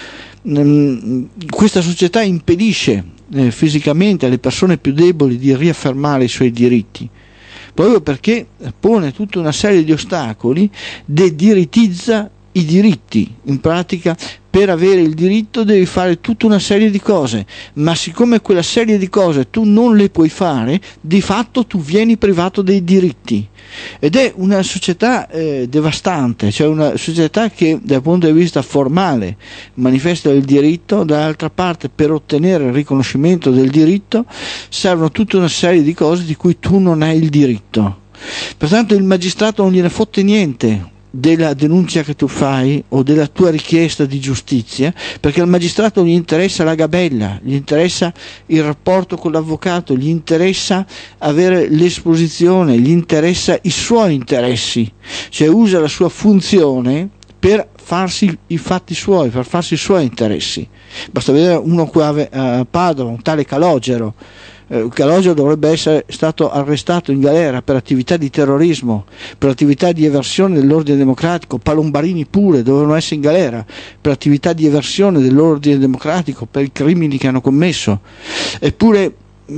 Questa società impedisce fisicamente alle persone più deboli di riaffermare i suoi diritti, proprio perché pone tutta una serie di ostacoli, dediritizza i diritti. In pratica, per avere il diritto devi fare tutta una serie di cose, ma siccome quella serie di cose tu non le puoi fare, di fatto tu vieni privato dei diritti. Ed è una società devastante, cioè una società che dal punto di vista formale manifesta il diritto, dall'altra parte per ottenere il riconoscimento del diritto servono tutta una serie di cose di cui tu non hai il diritto. Pertanto il magistrato non gliene fotte niente della denuncia che tu fai o della tua richiesta di giustizia, perché al magistrato gli interessa la gabella, gli interessa il rapporto con l'avvocato, gli interessa avere l'esposizione, gli interessa i suoi interessi, cioè usa la sua funzione per farsi i fatti suoi, per farsi i suoi interessi. Basta vedere uno qua a Padova, un tale Calogero. Calogero dovrebbe essere stato arrestato in galera per attività di terrorismo, per attività di eversione dell'ordine democratico. Palombarini pure dovevano essere in galera per attività di eversione dell'ordine democratico, per i crimini che hanno commesso, eppure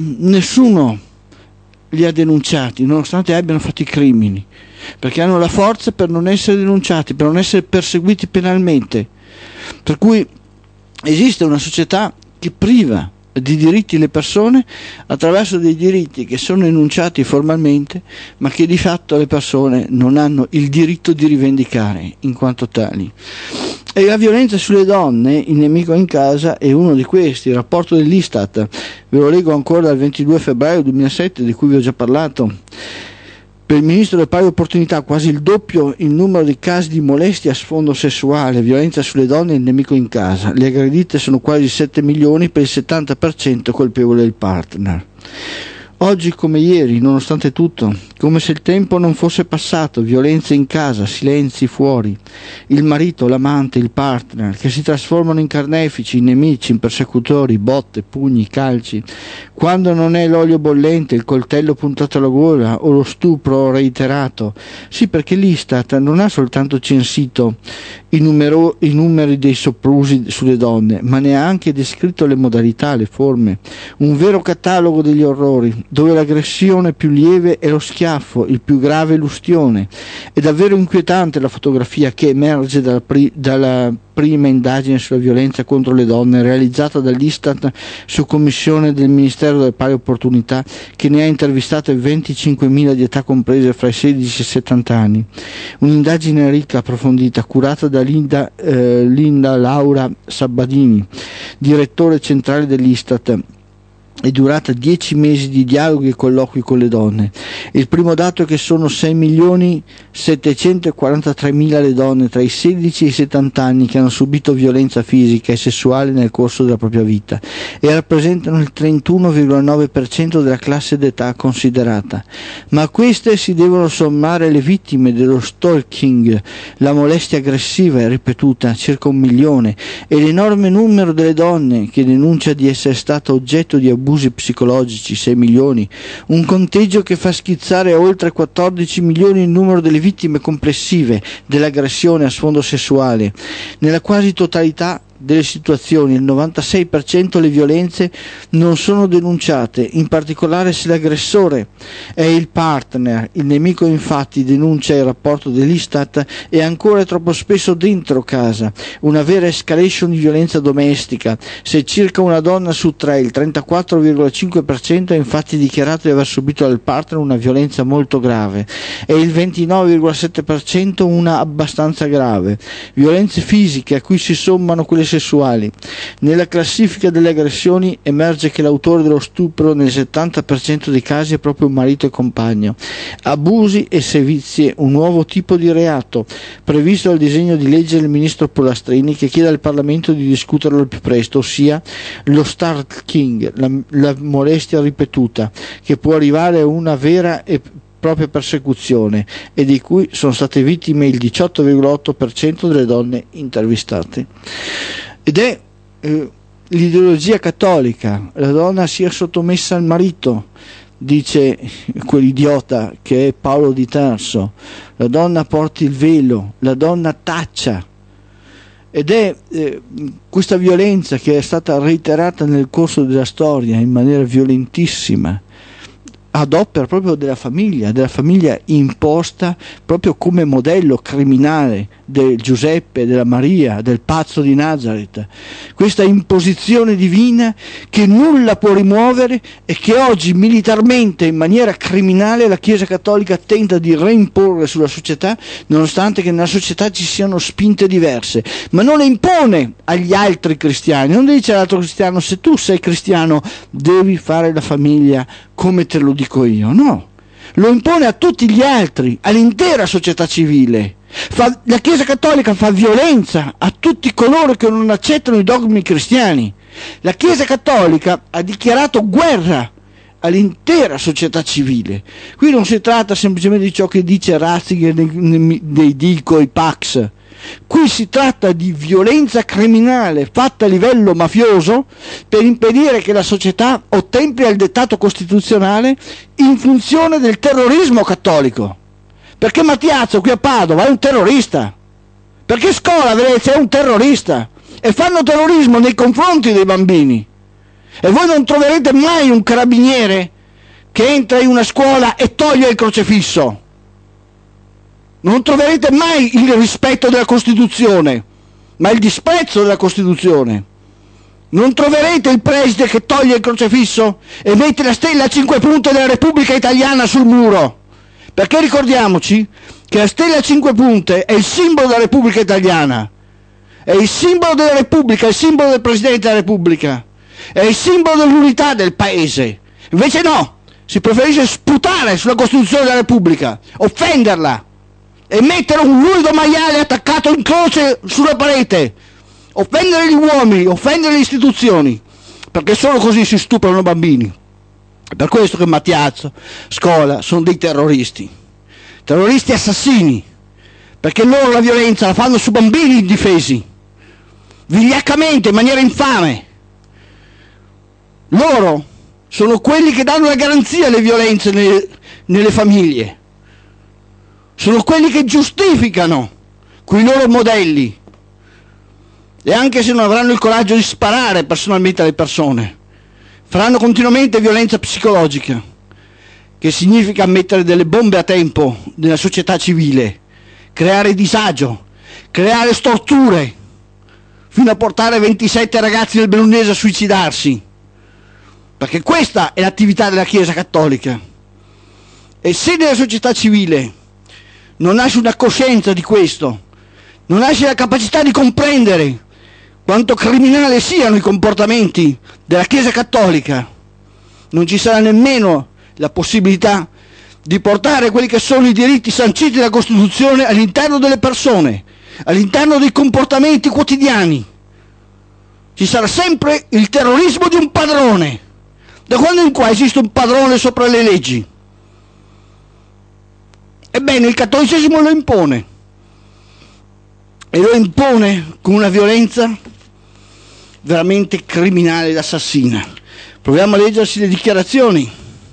nessuno li ha denunciati nonostante abbiano fatto i crimini, perché hanno la forza per non essere denunciati, per non essere perseguiti penalmente. Per cui esiste una società che priva di diritti le persone attraverso dei diritti che sono enunciati formalmente, ma che di fatto le persone non hanno il diritto di rivendicare in quanto tali. E la violenza sulle donne, il nemico in casa, è uno di questi. Il rapporto dell'Istat, ve lo leggo ancora dal 22 febbraio 2007, di cui vi ho già parlato. Per il ministro delle pari opportunità quasi il doppio il numero di casi di molestia a sfondo sessuale, violenza sulle donne e il nemico in casa. Le aggredite sono quasi 7 milioni, per il 70% colpevole il partner. Oggi come ieri, nonostante tutto, come se il tempo non fosse passato, violenze in casa, silenzi fuori, il marito, l'amante, il partner, che si trasformano in carnefici, in nemici, in persecutori, botte, pugni, calci, quando non è l'olio bollente, il coltello puntato alla gola o lo stupro reiterato. Sì, perché l'Istat non ha soltanto censito i numeri dei soprusi sulle donne, ma ne ha anche descritto le modalità, le forme, un vero catalogo degli orrori, dove l'aggressione più lieve è lo schiaffo, il più grave l'ustione. È davvero inquietante la fotografia che emerge dalla prima indagine sulla violenza contro le donne realizzata dall'Istat su commissione del Ministero delle Pari Opportunità, che ne ha intervistate 25.000 di età comprese fra i 16 e i 70 anni. Un'indagine ricca, approfondita, curata da Linda Laura Sabbadini, direttore centrale dell'Istat, è durata 10 mesi di dialoghi e colloqui con le donne. Il primo dato è che sono 6.743.000 le donne tra i 16 e i 70 anni che hanno subito violenza fisica e sessuale nel corso della propria vita e rappresentano il 31,9% della classe d'età considerata. Ma a queste si devono sommare le vittime dello stalking, la molestia aggressiva e ripetuta, circa 1 milione, e l'enorme numero delle donne che denuncia di essere stata oggetto di abusi psicologici, 6 milioni, un conteggio che fa schizzare a oltre 14 milioni il numero delle vittime complessive dell'aggressione a sfondo sessuale. Nella quasi totalità delle situazioni, il 96% le violenze non sono denunciate, in particolare se l'aggressore è il partner. Il nemico infatti, denuncia il rapporto dell'Istat, è ancora troppo spesso dentro casa, una vera escalation di violenza domestica. Se circa una donna su 3, il 34,5%, ha infatti dichiarato di aver subito dal partner una violenza molto grave e il 29,7% una abbastanza grave. Violenze fisiche a cui si sommano quelle sessuali. Nella classifica delle aggressioni emerge che l'autore dello stupro nel 70% dei casi è proprio un marito e compagno. Abusi e sevizie, un nuovo tipo di reato previsto dal disegno di legge del ministro Pollastrini, che chiede al Parlamento di discuterlo al più presto, ossia lo stalking, la molestia ripetuta, che può arrivare a una vera e propria persecuzione e di cui sono state vittime il 18,8% delle donne intervistate. Ed è l'ideologia cattolica: la donna sia sottomessa al marito, dice quell'idiota che è Paolo di Tarso, la donna porti il velo, la donna taccia. Ed è questa violenza che è stata reiterata nel corso della storia in maniera violentissima, ad opera proprio della famiglia imposta proprio come modello criminale del Giuseppe, della Maria, del pazzo di Nazareth. Questa imposizione divina che nulla può rimuovere e che oggi militarmente, in maniera criminale, la Chiesa Cattolica tenta di reimporre sulla società, nonostante che nella società ci siano spinte diverse, ma non le impone agli altri cristiani. Non dice all'altro cristiano: se tu sei cristiano devi fare la famiglia come te lo dico io. No, lo impone a tutti gli altri, all'intera società civile. La Chiesa Cattolica fa violenza a tutti coloro che non accettano i dogmi cristiani. La Chiesa Cattolica ha dichiarato guerra all'intera società civile. Qui non si tratta semplicemente di ciò che dice Ratzinger dei Dico, i Pax. Qui si tratta di violenza criminale fatta a livello mafioso per impedire che la società ottemperi al dettato costituzionale in funzione del terrorismo cattolico. Perché Mattiazzo qui a Padova è un terrorista, perché Scola a Venezia è un terrorista e fanno terrorismo nei confronti dei bambini. E voi non troverete mai un carabiniere che entra in una scuola e toglie il crocefisso. Non troverete mai il rispetto della Costituzione, ma il disprezzo della Costituzione. Non troverete il preside che toglie il crocefisso e mette la stella a 5 punte della Repubblica Italiana sul muro. Perché ricordiamoci che la stella a 5 punte è il simbolo della Repubblica Italiana, è il simbolo della Repubblica, è il simbolo del Presidente della Repubblica, è il simbolo dell'unità del Paese. Invece no, si preferisce sputare sulla Costituzione della Repubblica, offenderla e mettere un lurido maiale attaccato in croce sulla parete, offendere gli uomini, offendere le istituzioni, perché solo così si stuprano bambini. Per questo che Mattiazzo, Scola sono dei terroristi assassini, perché loro la violenza la fanno su bambini indifesi, vigliaccamente, in maniera infame. Loro sono quelli che danno la garanzia alle violenze nelle famiglie, sono quelli che giustificano quei loro modelli, e anche se non avranno il coraggio di sparare personalmente alle persone, faranno continuamente violenza psicologica, che significa mettere delle bombe a tempo nella società civile, creare disagio, creare storture, fino a portare 27 ragazzi del Bellunese a suicidarsi, perché questa è l'attività della Chiesa Cattolica. E se nella società civile non nasce una coscienza di questo, non nasce la capacità di comprendere quanto criminale siano i comportamenti della Chiesa Cattolica, non ci sarà nemmeno la possibilità di portare quelli che sono i diritti sanciti dalla Costituzione all'interno delle persone, all'interno dei comportamenti quotidiani. Ci sarà sempre il terrorismo di un padrone. Da quando in qua esiste un padrone sopra le leggi? Ebbene, il cattolicesimo lo impone, e lo impone con una violenza veramente criminale ed assassina. Proviamo a leggersi le dichiarazioni.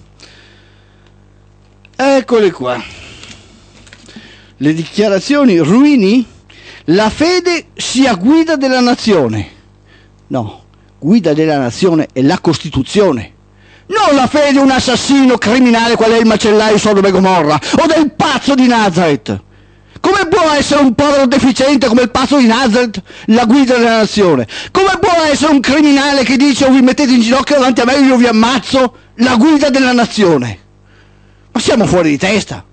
Eccole qua. Le dichiarazioni. Ruini: la fede sia guida della nazione. No, guida della nazione è la Costituzione. Non la fede un assassino criminale qual è il macellaio Sodoma e Gomorra, o del pazzo di Nazareth. Come può essere un povero deficiente come il pazzo di Nazareth la guida della nazione? Come può essere un criminale che dice: o vi mettete in ginocchio davanti a me o io vi ammazzo, la guida della nazione? Ma siamo fuori di testa.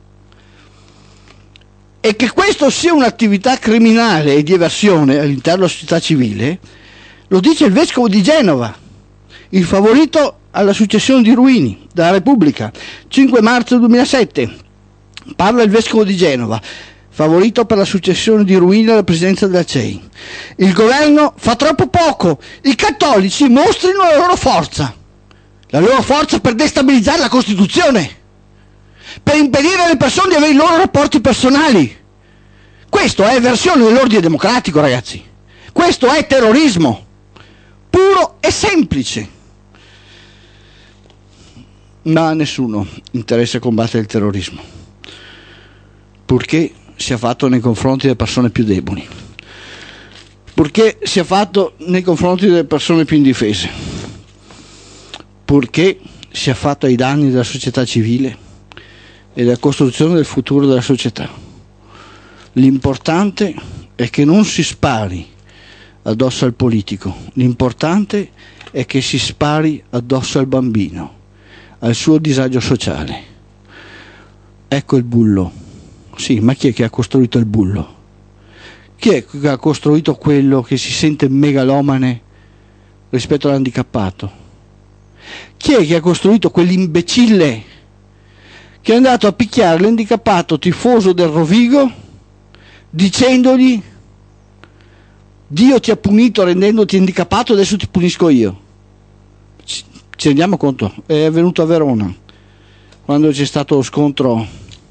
E che questo sia un'attività criminale e di eversione all'interno della società civile lo dice il vescovo di Genova, il favorito alla successione di Ruini dalla Repubblica, 5 marzo 2007. Parla il vescovo di Genova, favorito per la successione di Ruini alla presidenza della CEI. Il governo fa troppo poco, i cattolici mostrino la loro forza per destabilizzare la Costituzione, per impedire alle persone di avere i loro rapporti personali. Questo è versione dell'ordine democratico, ragazzi. Questo è terrorismo puro e semplice. Ma a nessuno interessa combattere il terrorismo, purché sia fatto nei confronti delle persone più deboli, purché sia fatto nei confronti delle persone più indifese, purché sia fatto ai danni della società civile e della costruzione del futuro della società. L'importante è che non si spari addosso al politico, l'importante è che si spari addosso al bambino, al suo disagio sociale. Ecco il bullo. Sì, ma chi è che ha costruito il bullo? Chi è che ha costruito quello che si sente megalomane rispetto all'handicappato? Chi è che ha costruito quell'imbecille che è andato a picchiare l'handicappato tifoso del Rovigo dicendogli: Dio ti ha punito rendendoti handicappato, adesso ti punisco io? Ci rendiamo conto? È avvenuto a Verona, quando c'è stato lo scontro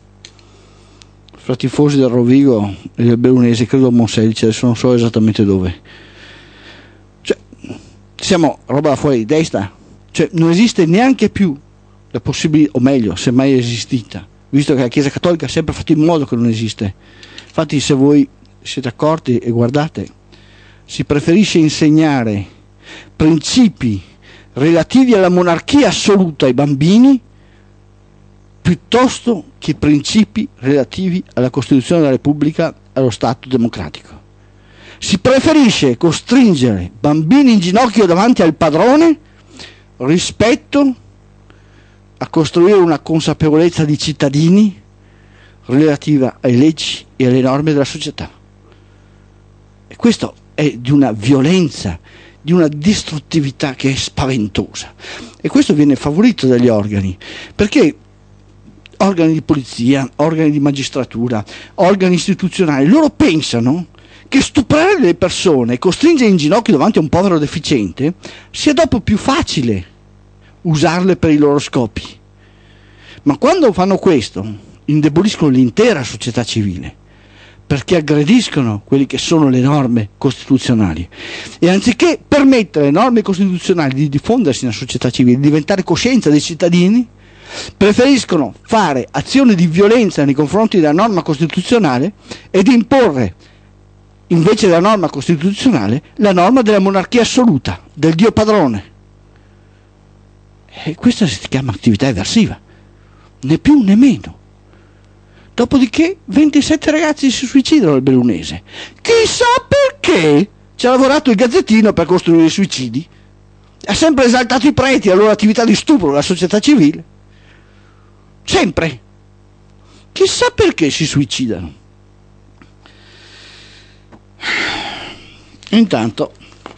fra tifosi del Rovigo e del Bellunese, credo a Monselice, adesso non so esattamente dove. Cioè, siamo roba da fuori di testa. Cioè, non esiste neanche più la possibilità, o meglio, se mai è esistita, visto che la Chiesa Cattolica ha sempre fatto in modo che non esiste. Infatti, se voi siete accorti e guardate, si preferisce insegnare principi relativi alla monarchia assoluta ai bambini piuttosto che principi relativi alla Costituzione della Repubblica, allo Stato democratico. Si preferisce costringere bambini in ginocchio davanti al padrone rispetto a costruire una consapevolezza di cittadini relativa alle leggi e alle norme della società. E questo è di una violenza, di una distruttività che è spaventosa, e questo viene favorito dagli organi, perché organi di polizia, organi di magistratura, organi istituzionali, loro pensano che stuprare le persone e costringere in ginocchio davanti a un povero deficiente sia dopo più facile, usarle per i loro scopi. Ma quando fanno questo, indeboliscono l'intera società civile, perché aggrediscono quelli che sono le norme costituzionali. E anziché permettere alle norme costituzionali di diffondersi nella società civile, di diventare coscienza dei cittadini, preferiscono fare azioni di violenza nei confronti della norma costituzionale ed imporre invece della norma costituzionale la norma della monarchia assoluta, del Dio padrone. E questa si chiama attività eversiva, né più né meno. Dopodiché 27 ragazzi si suicidano al Bellunese. Chissà perché ci ha lavorato il Gazzettino per costruire i suicidi. Ha sempre esaltato i preti, la loro attività di stupro, la società civile. Sempre. Chissà perché si suicidano. Intanto,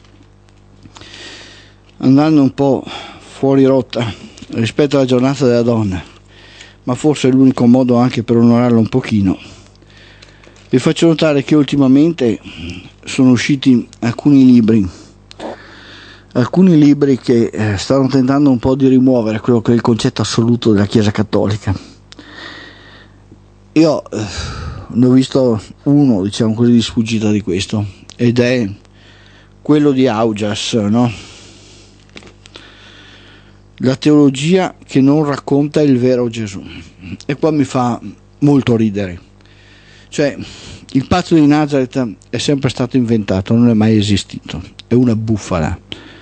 andando un po' fuori rotta rispetto alla giornata della donna, ma forse è l'unico modo anche per onorarla un pochino, vi faccio notare che ultimamente sono usciti alcuni libri che stanno tentando un po' di rimuovere quello che è il concetto assoluto della Chiesa Cattolica. Io ne ho visto uno, diciamo così, di sfuggita di questo, ed è quello di Augias, no? La teologia che non racconta il vero Gesù. E qua mi fa molto ridere. Cioè, il pazzo di Nazareth è sempre stato inventato, non è mai esistito, è una bufala.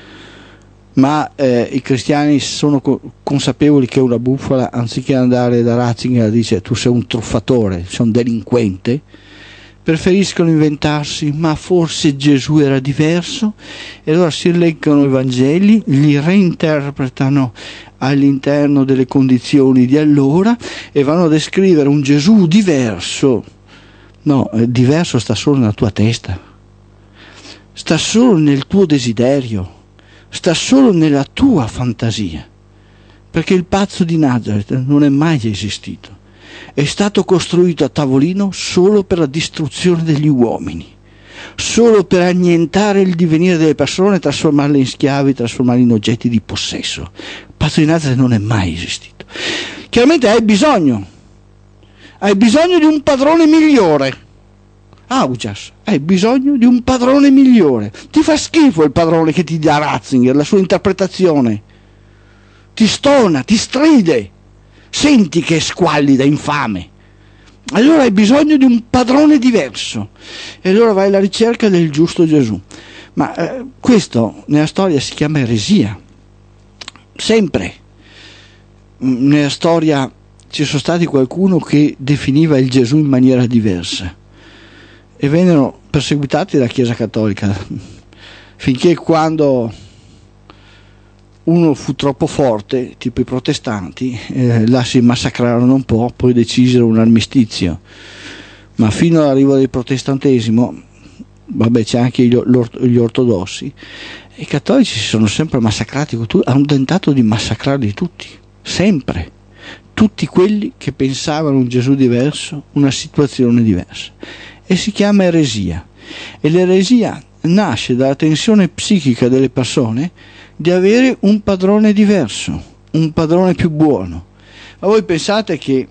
Ma i cristiani sono consapevoli che è una bufala, anziché andare da Ratzinger e dice tu sei un truffatore, sei un delinquente, preferiscono inventarsi ma forse Gesù era diverso, e allora si leggono i Vangeli, li reinterpretano all'interno delle condizioni di allora e vanno a descrivere un Gesù diverso. No, diverso sta solo nella tua testa, sta solo nel tuo desiderio, sta solo nella tua fantasia, perché il pazzo di Nazareth non è mai esistito. È stato costruito a tavolino solo per la distruzione degli uomini, solo per annientare il divenire delle persone, trasformarle in schiavi, trasformarle in oggetti di possesso. Il pazzo di Nazareth non è mai esistito. Chiaramente hai bisogno di un padrone migliore. Augias, hai bisogno di un padrone migliore. Ti fa schifo il padrone che ti dà Ratzinger, la sua interpretazione. Ti stona, ti stride. Senti che è squallida, infame. Allora hai bisogno di un padrone diverso. E allora vai alla ricerca del giusto Gesù. Ma questo nella storia si chiama eresia. Sempre. Nella storia ci sono stati qualcuno che definiva il Gesù in maniera diversa. E vennero perseguitati dalla Chiesa Cattolica. Finché quando uno fu troppo forte, tipo i protestanti, là si massacrarono un po', poi decisero un armistizio. Ma fino all'arrivo del protestantesimo, vabbè, c'è anche gli ortodossi, i cattolici si sono sempre massacrati, hanno tentato di massacrarli tutti, sempre. Tutti quelli che pensavano un Gesù diverso, una situazione diversa. E si chiama eresia. E l'eresia nasce dalla tensione psichica delle persone di avere un padrone diverso, un padrone più buono. Ma voi pensate che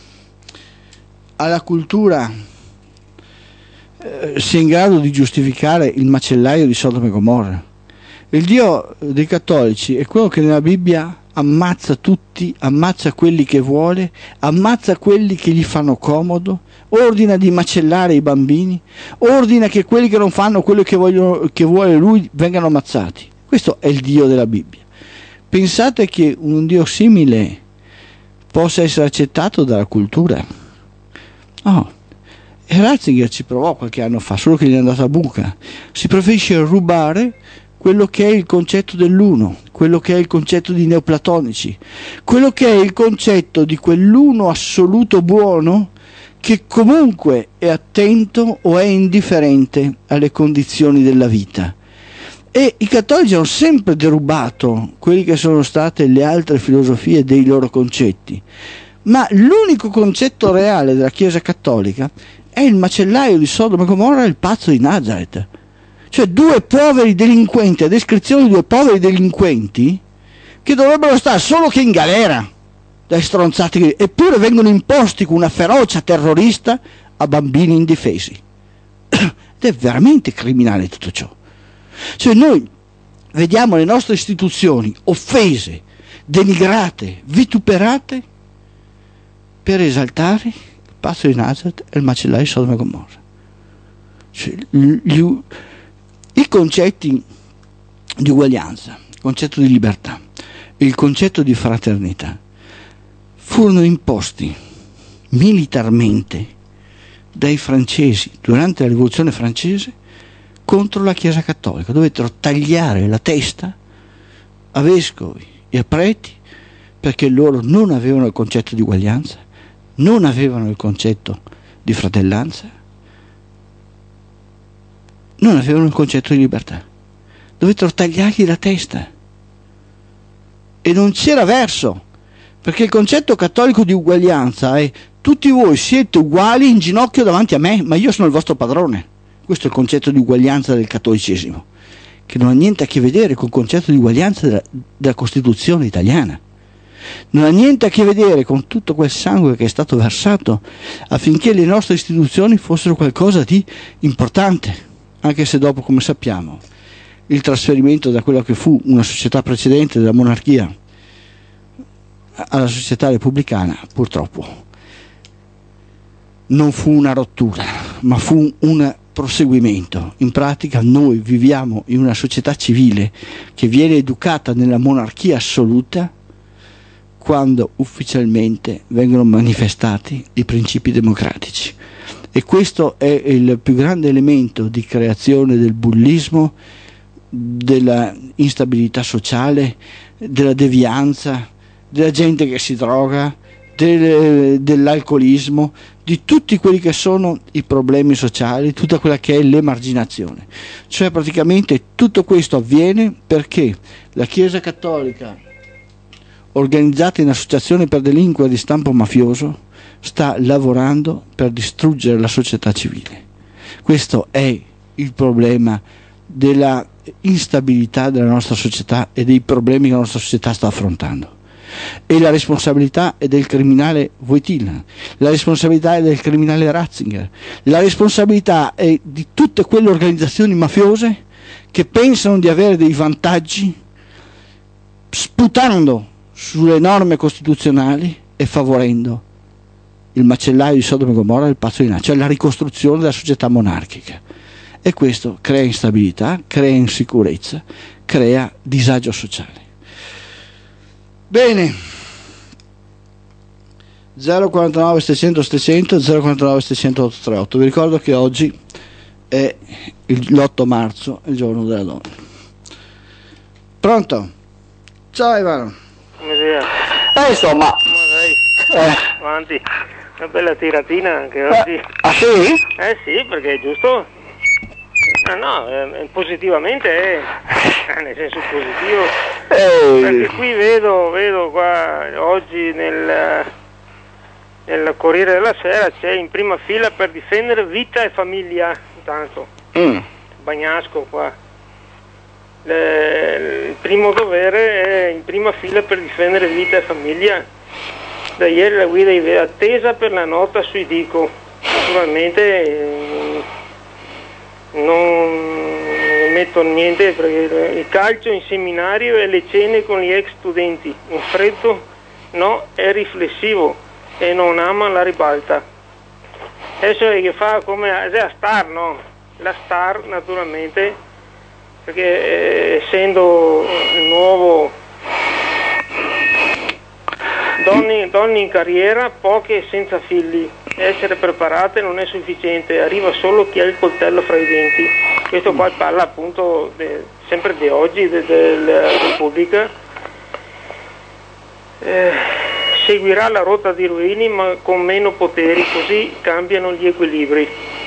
alla cultura sia in grado di giustificare il macellaio di Sodoma e Gomorra? Il Dio dei cattolici è quello che nella Bibbia ammazza tutti, ammazza quelli che vuole, ammazza quelli che gli fanno comodo, ordina di macellare i bambini, ordina che quelli che non fanno quello che vuole lui vengano ammazzati. Questo è il Dio della Bibbia. Pensate che un Dio simile possa essere accettato dalla cultura? No. E Ratzinger ci provò qualche anno fa, solo che gli è andato a buca. Si preferisce rubare quello che è il concetto dell'uno, quello che è il concetto di neoplatonici, quello che è il concetto di quell'uno assoluto buono che comunque è attento o è indifferente alle condizioni della vita. E i cattolici hanno sempre derubato quelli che sono state le altre filosofie dei loro concetti, ma l'unico concetto reale della Chiesa cattolica è il macellaio di Sodoma e Gomorra e il pazzo di Nazareth. Cioè due poveri delinquenti, a descrizione di due poveri delinquenti che dovrebbero stare solo che in galera dai stronzati, eppure vengono imposti con una ferocia terrorista a bambini indifesi. Ed è veramente criminale tutto ciò. Cioè noi vediamo le nostre istituzioni offese, denigrate, vituperate per esaltare il pazzo di Nazareth e il macellaio di Sodoma e Gomorra. Cioè, i concetti di uguaglianza, il concetto di libertà e il concetto di fraternità furono imposti militarmente dai francesi durante la rivoluzione francese contro la Chiesa cattolica. Dovettero tagliare la testa a vescovi e a preti perché loro non avevano il concetto di uguaglianza, non avevano il concetto di fratellanza, non avevano il concetto di libertà. Dovettero tagliargli la testa e non c'era verso, perché il concetto cattolico di uguaglianza è: tutti voi siete uguali in ginocchio davanti a me, ma io sono il vostro padrone. Questo è il concetto di uguaglianza del cattolicesimo, che non ha niente a che vedere col concetto di uguaglianza della Costituzione italiana. Non ha niente a che vedere con tutto quel sangue che è stato versato affinché le nostre istituzioni fossero qualcosa di importante, anche se dopo, come sappiamo, il trasferimento da quella che fu una società precedente della monarchia alla società repubblicana, purtroppo non fu una rottura, ma fu un proseguimento. In pratica noi viviamo in una società civile che viene educata nella monarchia assoluta quando ufficialmente vengono manifestati i principi democratici. E questo è il più grande elemento di creazione del bullismo, della instabilità sociale, della devianza, della gente che si droga, dell'alcolismo, di tutti quelli che sono i problemi sociali, tutta quella che è l'emarginazione. Cioè praticamente tutto questo avviene perché la Chiesa cattolica, organizzata in associazione per delinquere di stampo mafioso, sta lavorando per distruggere la società civile. Questo è il problema della instabilità della nostra società e dei problemi che la nostra società sta affrontando. E la responsabilità è del criminale Wojtyla, la responsabilità è del criminale Ratzinger, la responsabilità è di tutte quelle organizzazioni mafiose che pensano di avere dei vantaggi sputando sulle norme costituzionali e favorendo il macellaio di Sodoma e Gomorra e il pazzo di Nazareth, cioè la ricostruzione della società monarchica. E questo crea instabilità, crea insicurezza, crea disagio sociale. Bene, 049 700 700 049 700 838. Vi ricordo che oggi è l'8 marzo, il giorno della donna. Pronto? Ciao Ivano. Come sei? Insomma. Come sei? Avanti. Una bella tiratina anche oggi. Ah sì? Sì, perché è giusto. Positivamente nel senso positivo, perché qui vedo qua oggi nel Corriere della Sera c'è in prima fila per difendere vita e famiglia, intanto Bagnasco qua, il primo dovere è in prima fila per difendere vita e famiglia. Da ieri la guida è attesa per la nota sui Dico, naturalmente non metto niente perché il calcio in seminario e le cene con gli ex studenti, un freddo no, è riflessivo e non ama la ribalta. Adesso è che fa come la star, no? La star naturalmente, perché essendo nuovo donne in carriera, poche senza figli. Essere preparate non è sufficiente, arriva solo chi ha il coltello fra i denti. Questo qua parla appunto sempre di oggi della Repubblica. Seguirà la rotta di Ruini ma con meno poteri, così cambiano gli equilibri.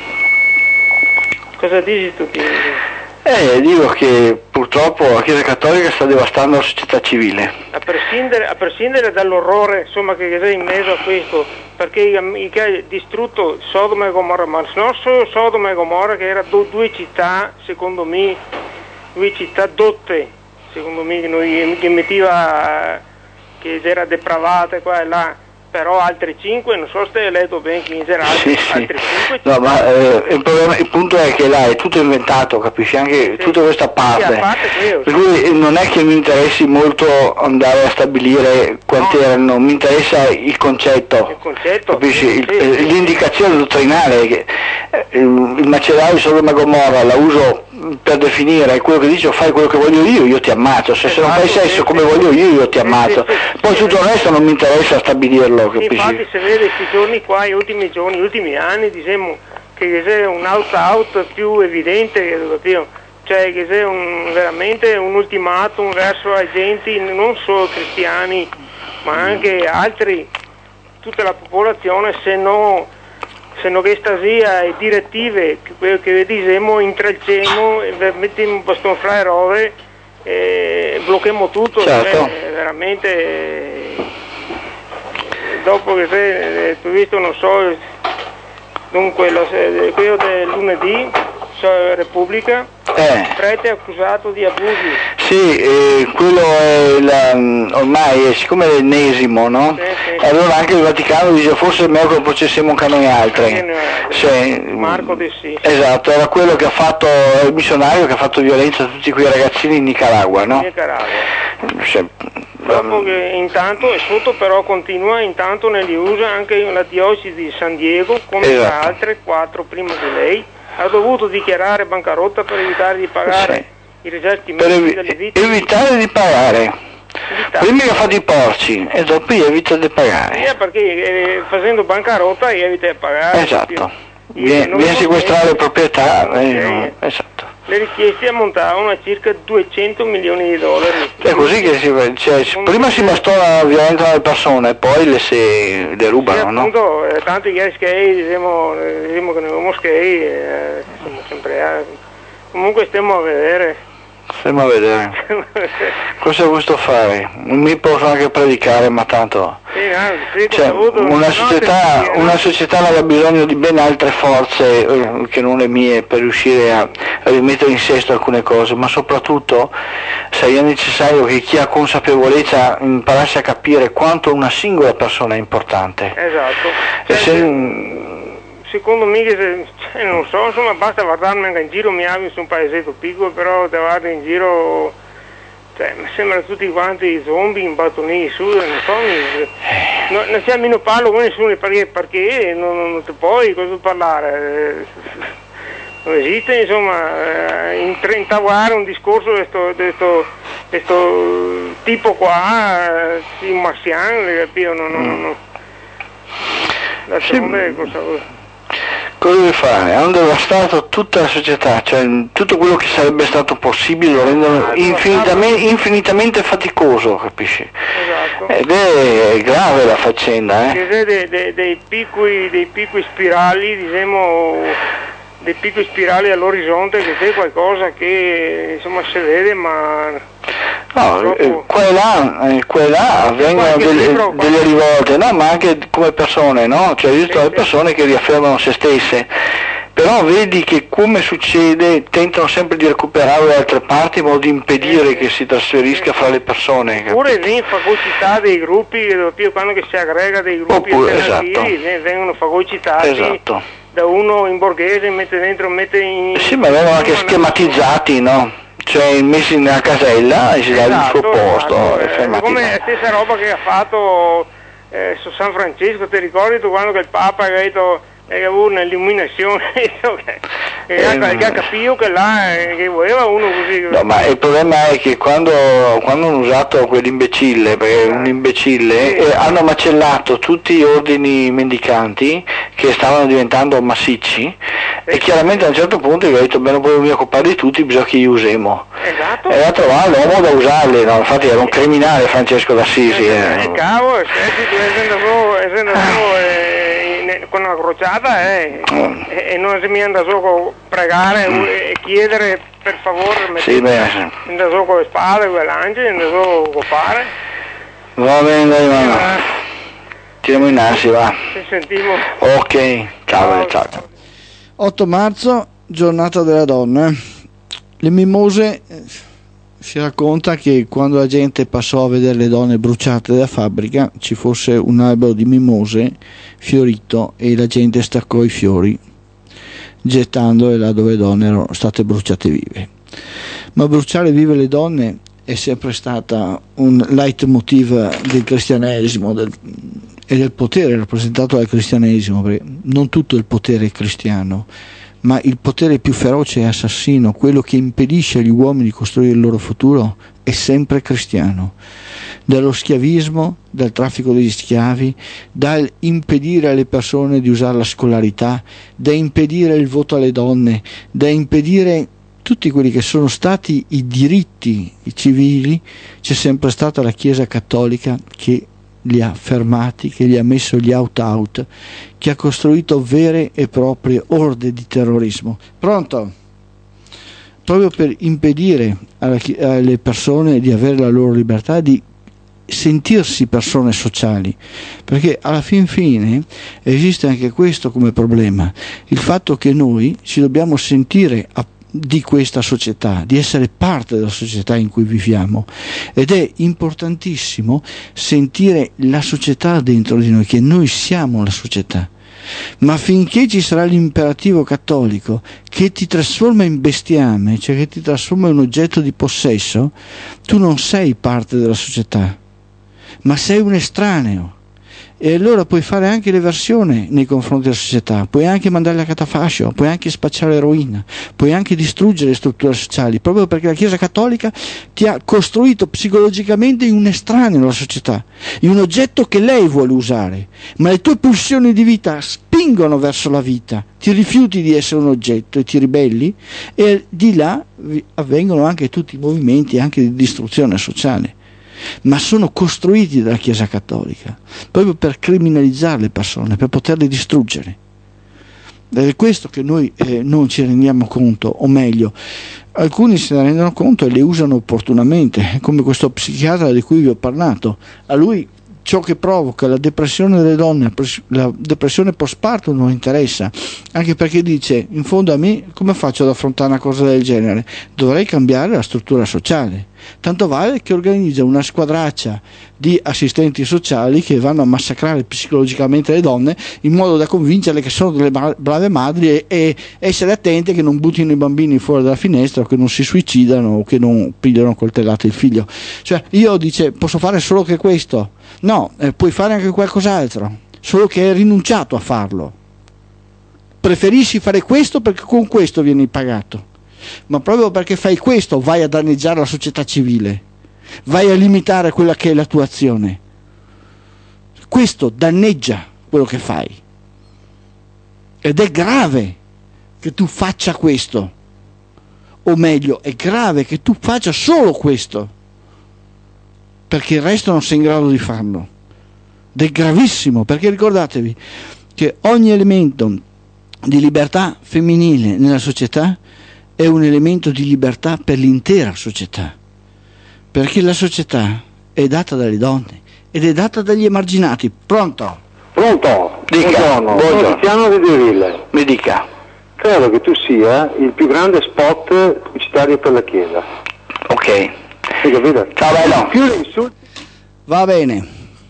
Cosa dici tu? Dico che purtroppo la Chiesa Cattolica sta devastando la società civile. A prescindere dall'orrore, insomma, che c'è in mezzo a questo, perché che ha distrutto Sodoma e Gomorra, ma non solo Sodoma e Gomorra, che erano due città, secondo me, due città dotte, secondo me, che metteva che era depravata qua e là, però altri 5, non so se hai letto bene chi c'era, altri 5. No, ma il punto è che là è tutto inventato, capisci? Anche tutta questa parte. Per cui non è che mi interessi molto andare a stabilire quanti erano, mi interessa il concetto, capisci? L'indicazione dottrinale, che il macellaio Sodoma e Gomorra la uso per definire, è quello che dice: fai quello che voglio io ti ammazzo, se non fai sesso come voglio io ti ammazzo, poi tutto il resto non mi interessa stabilirlo. Infatti si vede questi giorni qua, gli ultimi anni, diciamo che c'è un out più evidente, cioè che c'è veramente un ultimatum verso agenti non solo cristiani ma anche altri, tutta la popolazione, se non questa sia e direttive che diciamo intralciamo e mettiamo un bastone fra le rove e blocchiamo tutto, certo. Veramente. Dopo che tu hai visto, non so, dunque quello del lunedì, Repubblica, prete accusato di abusi. Sì, quello è ormai, siccome è l'ennesimo, no? Sì. Allora anche il Vaticano dice forse è meglio che lo processiamo anche noi altri. Sì. Marco De Sì. Esatto, era quello che ha fatto, il missionario che ha fatto violenza a tutti quei ragazzini in Nicaragua, no? Sì. Dopo che intanto, e sotto però continua, intanto negli USA anche la diocesi di San Diego, come altre 4 prima di lei, ha dovuto dichiarare bancarotta per evitare di pagare i risarcimenti delle vittime. Evitare di pagare. Prima che fa di porci e dopo evita di pagare. Perché facendo bancarotta evita di pagare. Esatto. Viene a sequestrare le proprietà. Esatto. Le richieste ammontavano a circa 200 milioni di dollari. È così che prima si bastona violentano le persone, poi le rubano, no? Appunto, tanto gli skei, diciamo che noi moschei, siamo sempre, comunque stiamo a vedere. Cosa vuoi fare? Mi posso anche predicare, ma tanto una società aveva bisogno di ben altre forze che non le mie per riuscire a rimettere in sesto alcune cose, ma soprattutto sarebbe necessario che chi ha consapevolezza imparasse a capire quanto una singola persona è importante. Esatto. Secondo me, non so, insomma, basta guardarmi anche in giro, mi abito su un paesetto piccolo, però te guardi in giro, mi sembra tutti quanti zombie imbattoniti su, non so, non c'è almeno parlo con nessuno perché non ti puoi cosa parlare, non esiste, insomma, intavare un discorso di questo tipo qua, un marziano, capito? Cosa deve fare? Hanno devastato tutta la società, cioè tutto quello che sarebbe stato possibile lo rendono infinitamente faticoso, capisci? Esatto. Ed è grave la faccenda, dei piccoli spirali, diciamo, dei piccoli spirali all'orizzonte, che c'è qualcosa che insomma si vede, ma no, qua e là avvengono delle rivolte, no, ma anche come persone, no? Cioè io ho persone che riaffermano se stesse, però vedi che come succede tentano sempre di recuperare da altre parti in modo di impedire che si trasferisca fra le persone. Oppure fagocità dei gruppi, quando si aggrega dei gruppi alternativi, vengono fagocitati da uno in borghese, mette in... Sì, ma vengono anche schematizzati, no? Cioè messi nella casella e si dà il suo posto. Come la stessa roba che ha fatto su San Francesco, ti ricordi tu quando che il Papa ha detto che aveva un'illuminazione che ha capito che là che voleva uno così. No, ma il problema è che quando hanno usato quell'imbecille, perché è un imbecille, hanno macellato tutti gli ordini mendicanti che stavano diventando massicci, e chiaramente a un certo punto gli ho detto: beh, non voglio occupare di tutti, bisogna che li usiamo. Esatto. E ha trovato l'uomo da usarli, no? Infatti era un criminale Francesco d'Assisi. Cavolo, essendo con una crociata e non si mi andava solo a pregare e chiedere per favore, andava solo con le spade, con le lance, andava solo a copare. Va bene, dai, mamma. Tiriamo in assi, va. Ci sentiamo. Ok, ciao. 8 marzo, giornata della donna. Le mimose Si racconta che quando la gente passò a vedere le donne bruciate dalla fabbrica ci fosse un albero di mimose fiorito e la gente staccò i fiori gettandole là dove le donne erano state bruciate vive. Ma bruciare vive le donne è sempre stata un leitmotiv del cristianesimo e del potere rappresentato dal cristianesimo, perché non tutto il potere è cristiano, ma il potere più feroce e assassino, quello che impedisce agli uomini di costruire il loro futuro, è sempre cristiano. Dallo schiavismo, dal traffico degli schiavi, dal impedire alle persone di usare la scolarità, da impedire il voto alle donne, da impedire tutti quelli che sono stati i diritti civili, c'è sempre stata la Chiesa Cattolica che li ha fermati, che gli ha messo gli out, che ha costruito vere e proprie orde di terrorismo. Pronto? Proprio per impedire alle persone di avere la loro libertà, di sentirsi persone sociali, perché alla fin fine esiste anche questo come problema, il fatto che noi ci dobbiamo sentire di questa società, di essere parte della società in cui viviamo, ed è importantissimo sentire la società dentro di noi, che noi siamo la società. Ma finché ci sarà l'imperativo cattolico che ti trasforma in bestiame, cioè che ti trasforma in un oggetto di possesso, tu non sei parte della società, ma sei un estraneo. E allora puoi fare anche l'eversione nei confronti della società, puoi anche mandarli a catafascio, puoi anche spacciare eroina, puoi anche distruggere le strutture sociali, proprio perché la Chiesa Cattolica ti ha costruito psicologicamente in un estraneo alla società, in un oggetto che lei vuole usare, ma le tue pulsioni di vita spingono verso la vita, ti rifiuti di essere un oggetto e ti ribelli, e di là avvengono anche tutti i movimenti anche di distruzione sociale, ma sono costruiti dalla Chiesa Cattolica proprio per criminalizzare le persone, per poterle distruggere. Ed è questo che noi non ci rendiamo conto, o meglio, alcuni se ne rendono conto e le usano opportunamente, come questo psichiatra di cui vi ho parlato. A lui ciò che provoca la depressione delle donne, la depressione postpartum non interessa, anche perché dice, in fondo a me come faccio ad affrontare una cosa del genere? Dovrei cambiare la struttura sociale. Tanto vale che organizza una squadraccia di assistenti sociali che vanno a massacrare psicologicamente le donne in modo da convincerle che sono delle brave madri e essere attente che non buttino i bambini fuori dalla finestra, o che non si suicidano, o che non pigliano coltellate il figlio. Cioè, io dice, posso fare solo che questo? No, puoi fare anche qualcos'altro, solo che hai rinunciato a farlo. Preferisci fare questo perché con questo vieni pagato, ma proprio perché fai questo vai a danneggiare la società civile, vai a limitare quella che è la tua azione. Questo danneggia quello che fai, ed è grave che tu faccia questo, o meglio, è grave che tu faccia solo questo, perché il resto non sei in grado di farlo. Ed è gravissimo, perché ricordatevi che ogni elemento di libertà femminile nella società è un elemento di libertà per l'intera società, perché la società è data dalle donne ed è data dagli emarginati. Pronto? Pronto? Dica. Buongiorno. Sono Tiziano di Deville. Mi dica. Credo che tu sia il più grande spot pubblicitario per la Chiesa. Ok. Hai capito? Ciao, bello. Più le insulti. Va bene.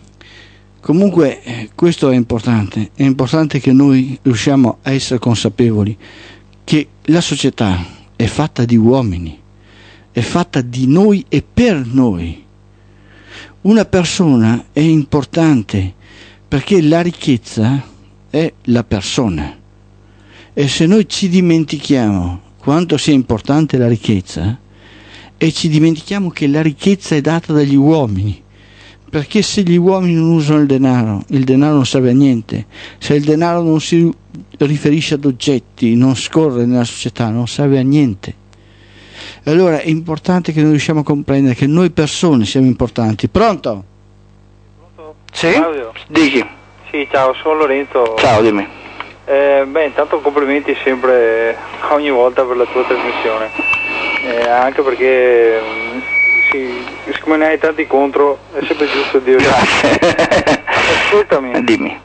Comunque questo è importante che noi riusciamo a essere consapevoli che la società è fatta di uomini, è fatta di noi e per noi. Una persona è importante perché la ricchezza è la persona, e se noi ci dimentichiamo quanto sia importante la ricchezza e ci dimentichiamo che la ricchezza è data dagli uomini, perché se gli uomini non usano il denaro non serve a niente. Se il denaro non si riferisce ad oggetti, non scorre nella società, non serve a niente. Allora è importante che noi riusciamo a comprendere che noi persone siamo importanti. Pronto? Pronto? Sì? Claudio? Dici. Sì, ciao, sono Lorenzo. Ciao, dimmi. Intanto complimenti sempre, ogni volta, per la tua trasmissione. Anche perché siccome ne hai tanti contro, è sempre giusto dire. Grazie. Ascoltami. Dimmi.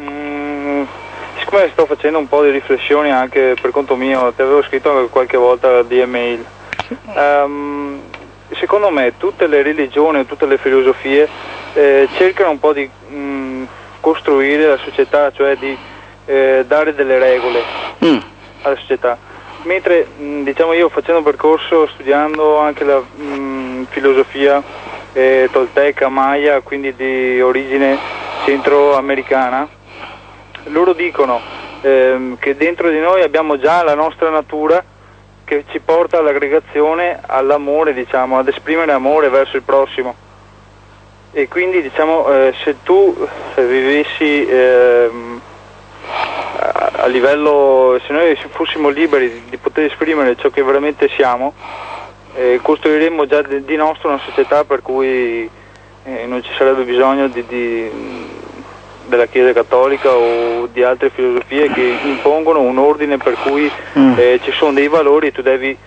Siccome sto facendo un po' di riflessioni anche per conto mio, ti avevo scritto anche qualche volta di email. secondo me tutte le religioni, tutte le filosofie cercano un po' di costruire la società, cioè di dare delle regole alla società, mentre diciamo io facendo un percorso studiando anche la filosofia tolteca, maya, quindi di origine centroamericana, loro dicono che dentro di noi abbiamo già la nostra natura che ci porta all'aggregazione, all'amore, diciamo, ad esprimere amore verso il prossimo. E quindi diciamo se tu vivessi a livello, se noi fossimo liberi di poter esprimere ciò che veramente siamo, costruiremmo già di nostro una società per cui non ci sarebbe bisogno della Chiesa Cattolica o di altre filosofie che impongono un ordine per cui ci sono dei valori e tu devi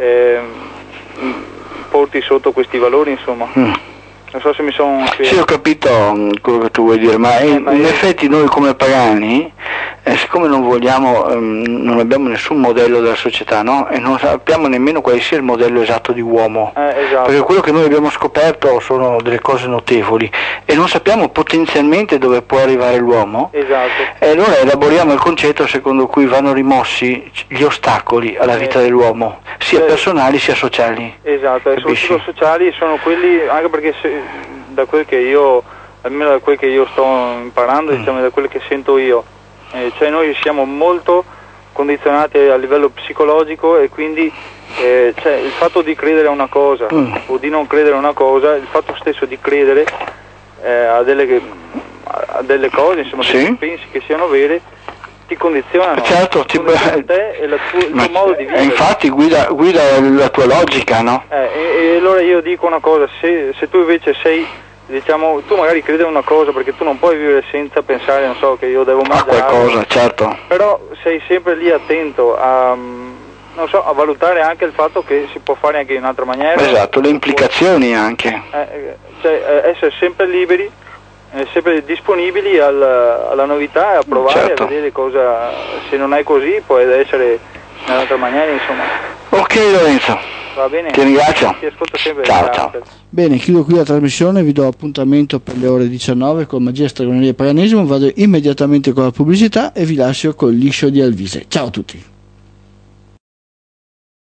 porti sotto questi valori, insomma. Non so se mi sono spiegato. Sì, ho capito quello che tu vuoi dire, ma in effetti noi come pagani, siccome non vogliamo, non abbiamo nessun modello della società, no? E non sappiamo nemmeno quale sia il modello esatto di uomo, esatto. Perché quello che noi abbiamo scoperto sono delle cose notevoli e non sappiamo potenzialmente dove può arrivare l'uomo, esatto. E allora elaboriamo il concetto secondo cui vanno rimossi gli ostacoli alla vita dell'uomo, sia personali sia sociali. Esatto, e soprattutto sociali sono quelli, anche perché da quel che io, almeno da quel che io sto imparando, diciamo, da quel che sento io, cioè noi siamo molto condizionati a livello psicologico e quindi cioè, il fatto di credere a una cosa o di non credere a una cosa, il fatto stesso di credere a delle cose, insomma, sì, che pensi che siano vere, ti condizionano, certo, te e il tuo modo di vivere. Infatti guida la tua logica, no? E allora io dico una cosa, se tu invece sei, diciamo, tu magari credi a una cosa perché tu non puoi vivere senza pensare, non so, che io devo mangiare, qualcosa, certo, però sei sempre lì attento a, non so, a valutare anche il fatto che si può fare anche in un'altra maniera. Esatto, le implicazioni anche. Cioè essere sempre liberi, sempre disponibili alla novità e a provare, certo, a vedere cosa, se non è così può essere in un'altra maniera, insomma. Ok Lorenzo, va bene, ti ringrazio, ti ascolto sempre. Ciao. Bene, chiudo qui la trasmissione, vi do appuntamento per le ore 19 con Magia, Stregoneria e Paganesimo, vado immediatamente con la pubblicità e vi lascio col liscio di Alvise. Ciao a tutti.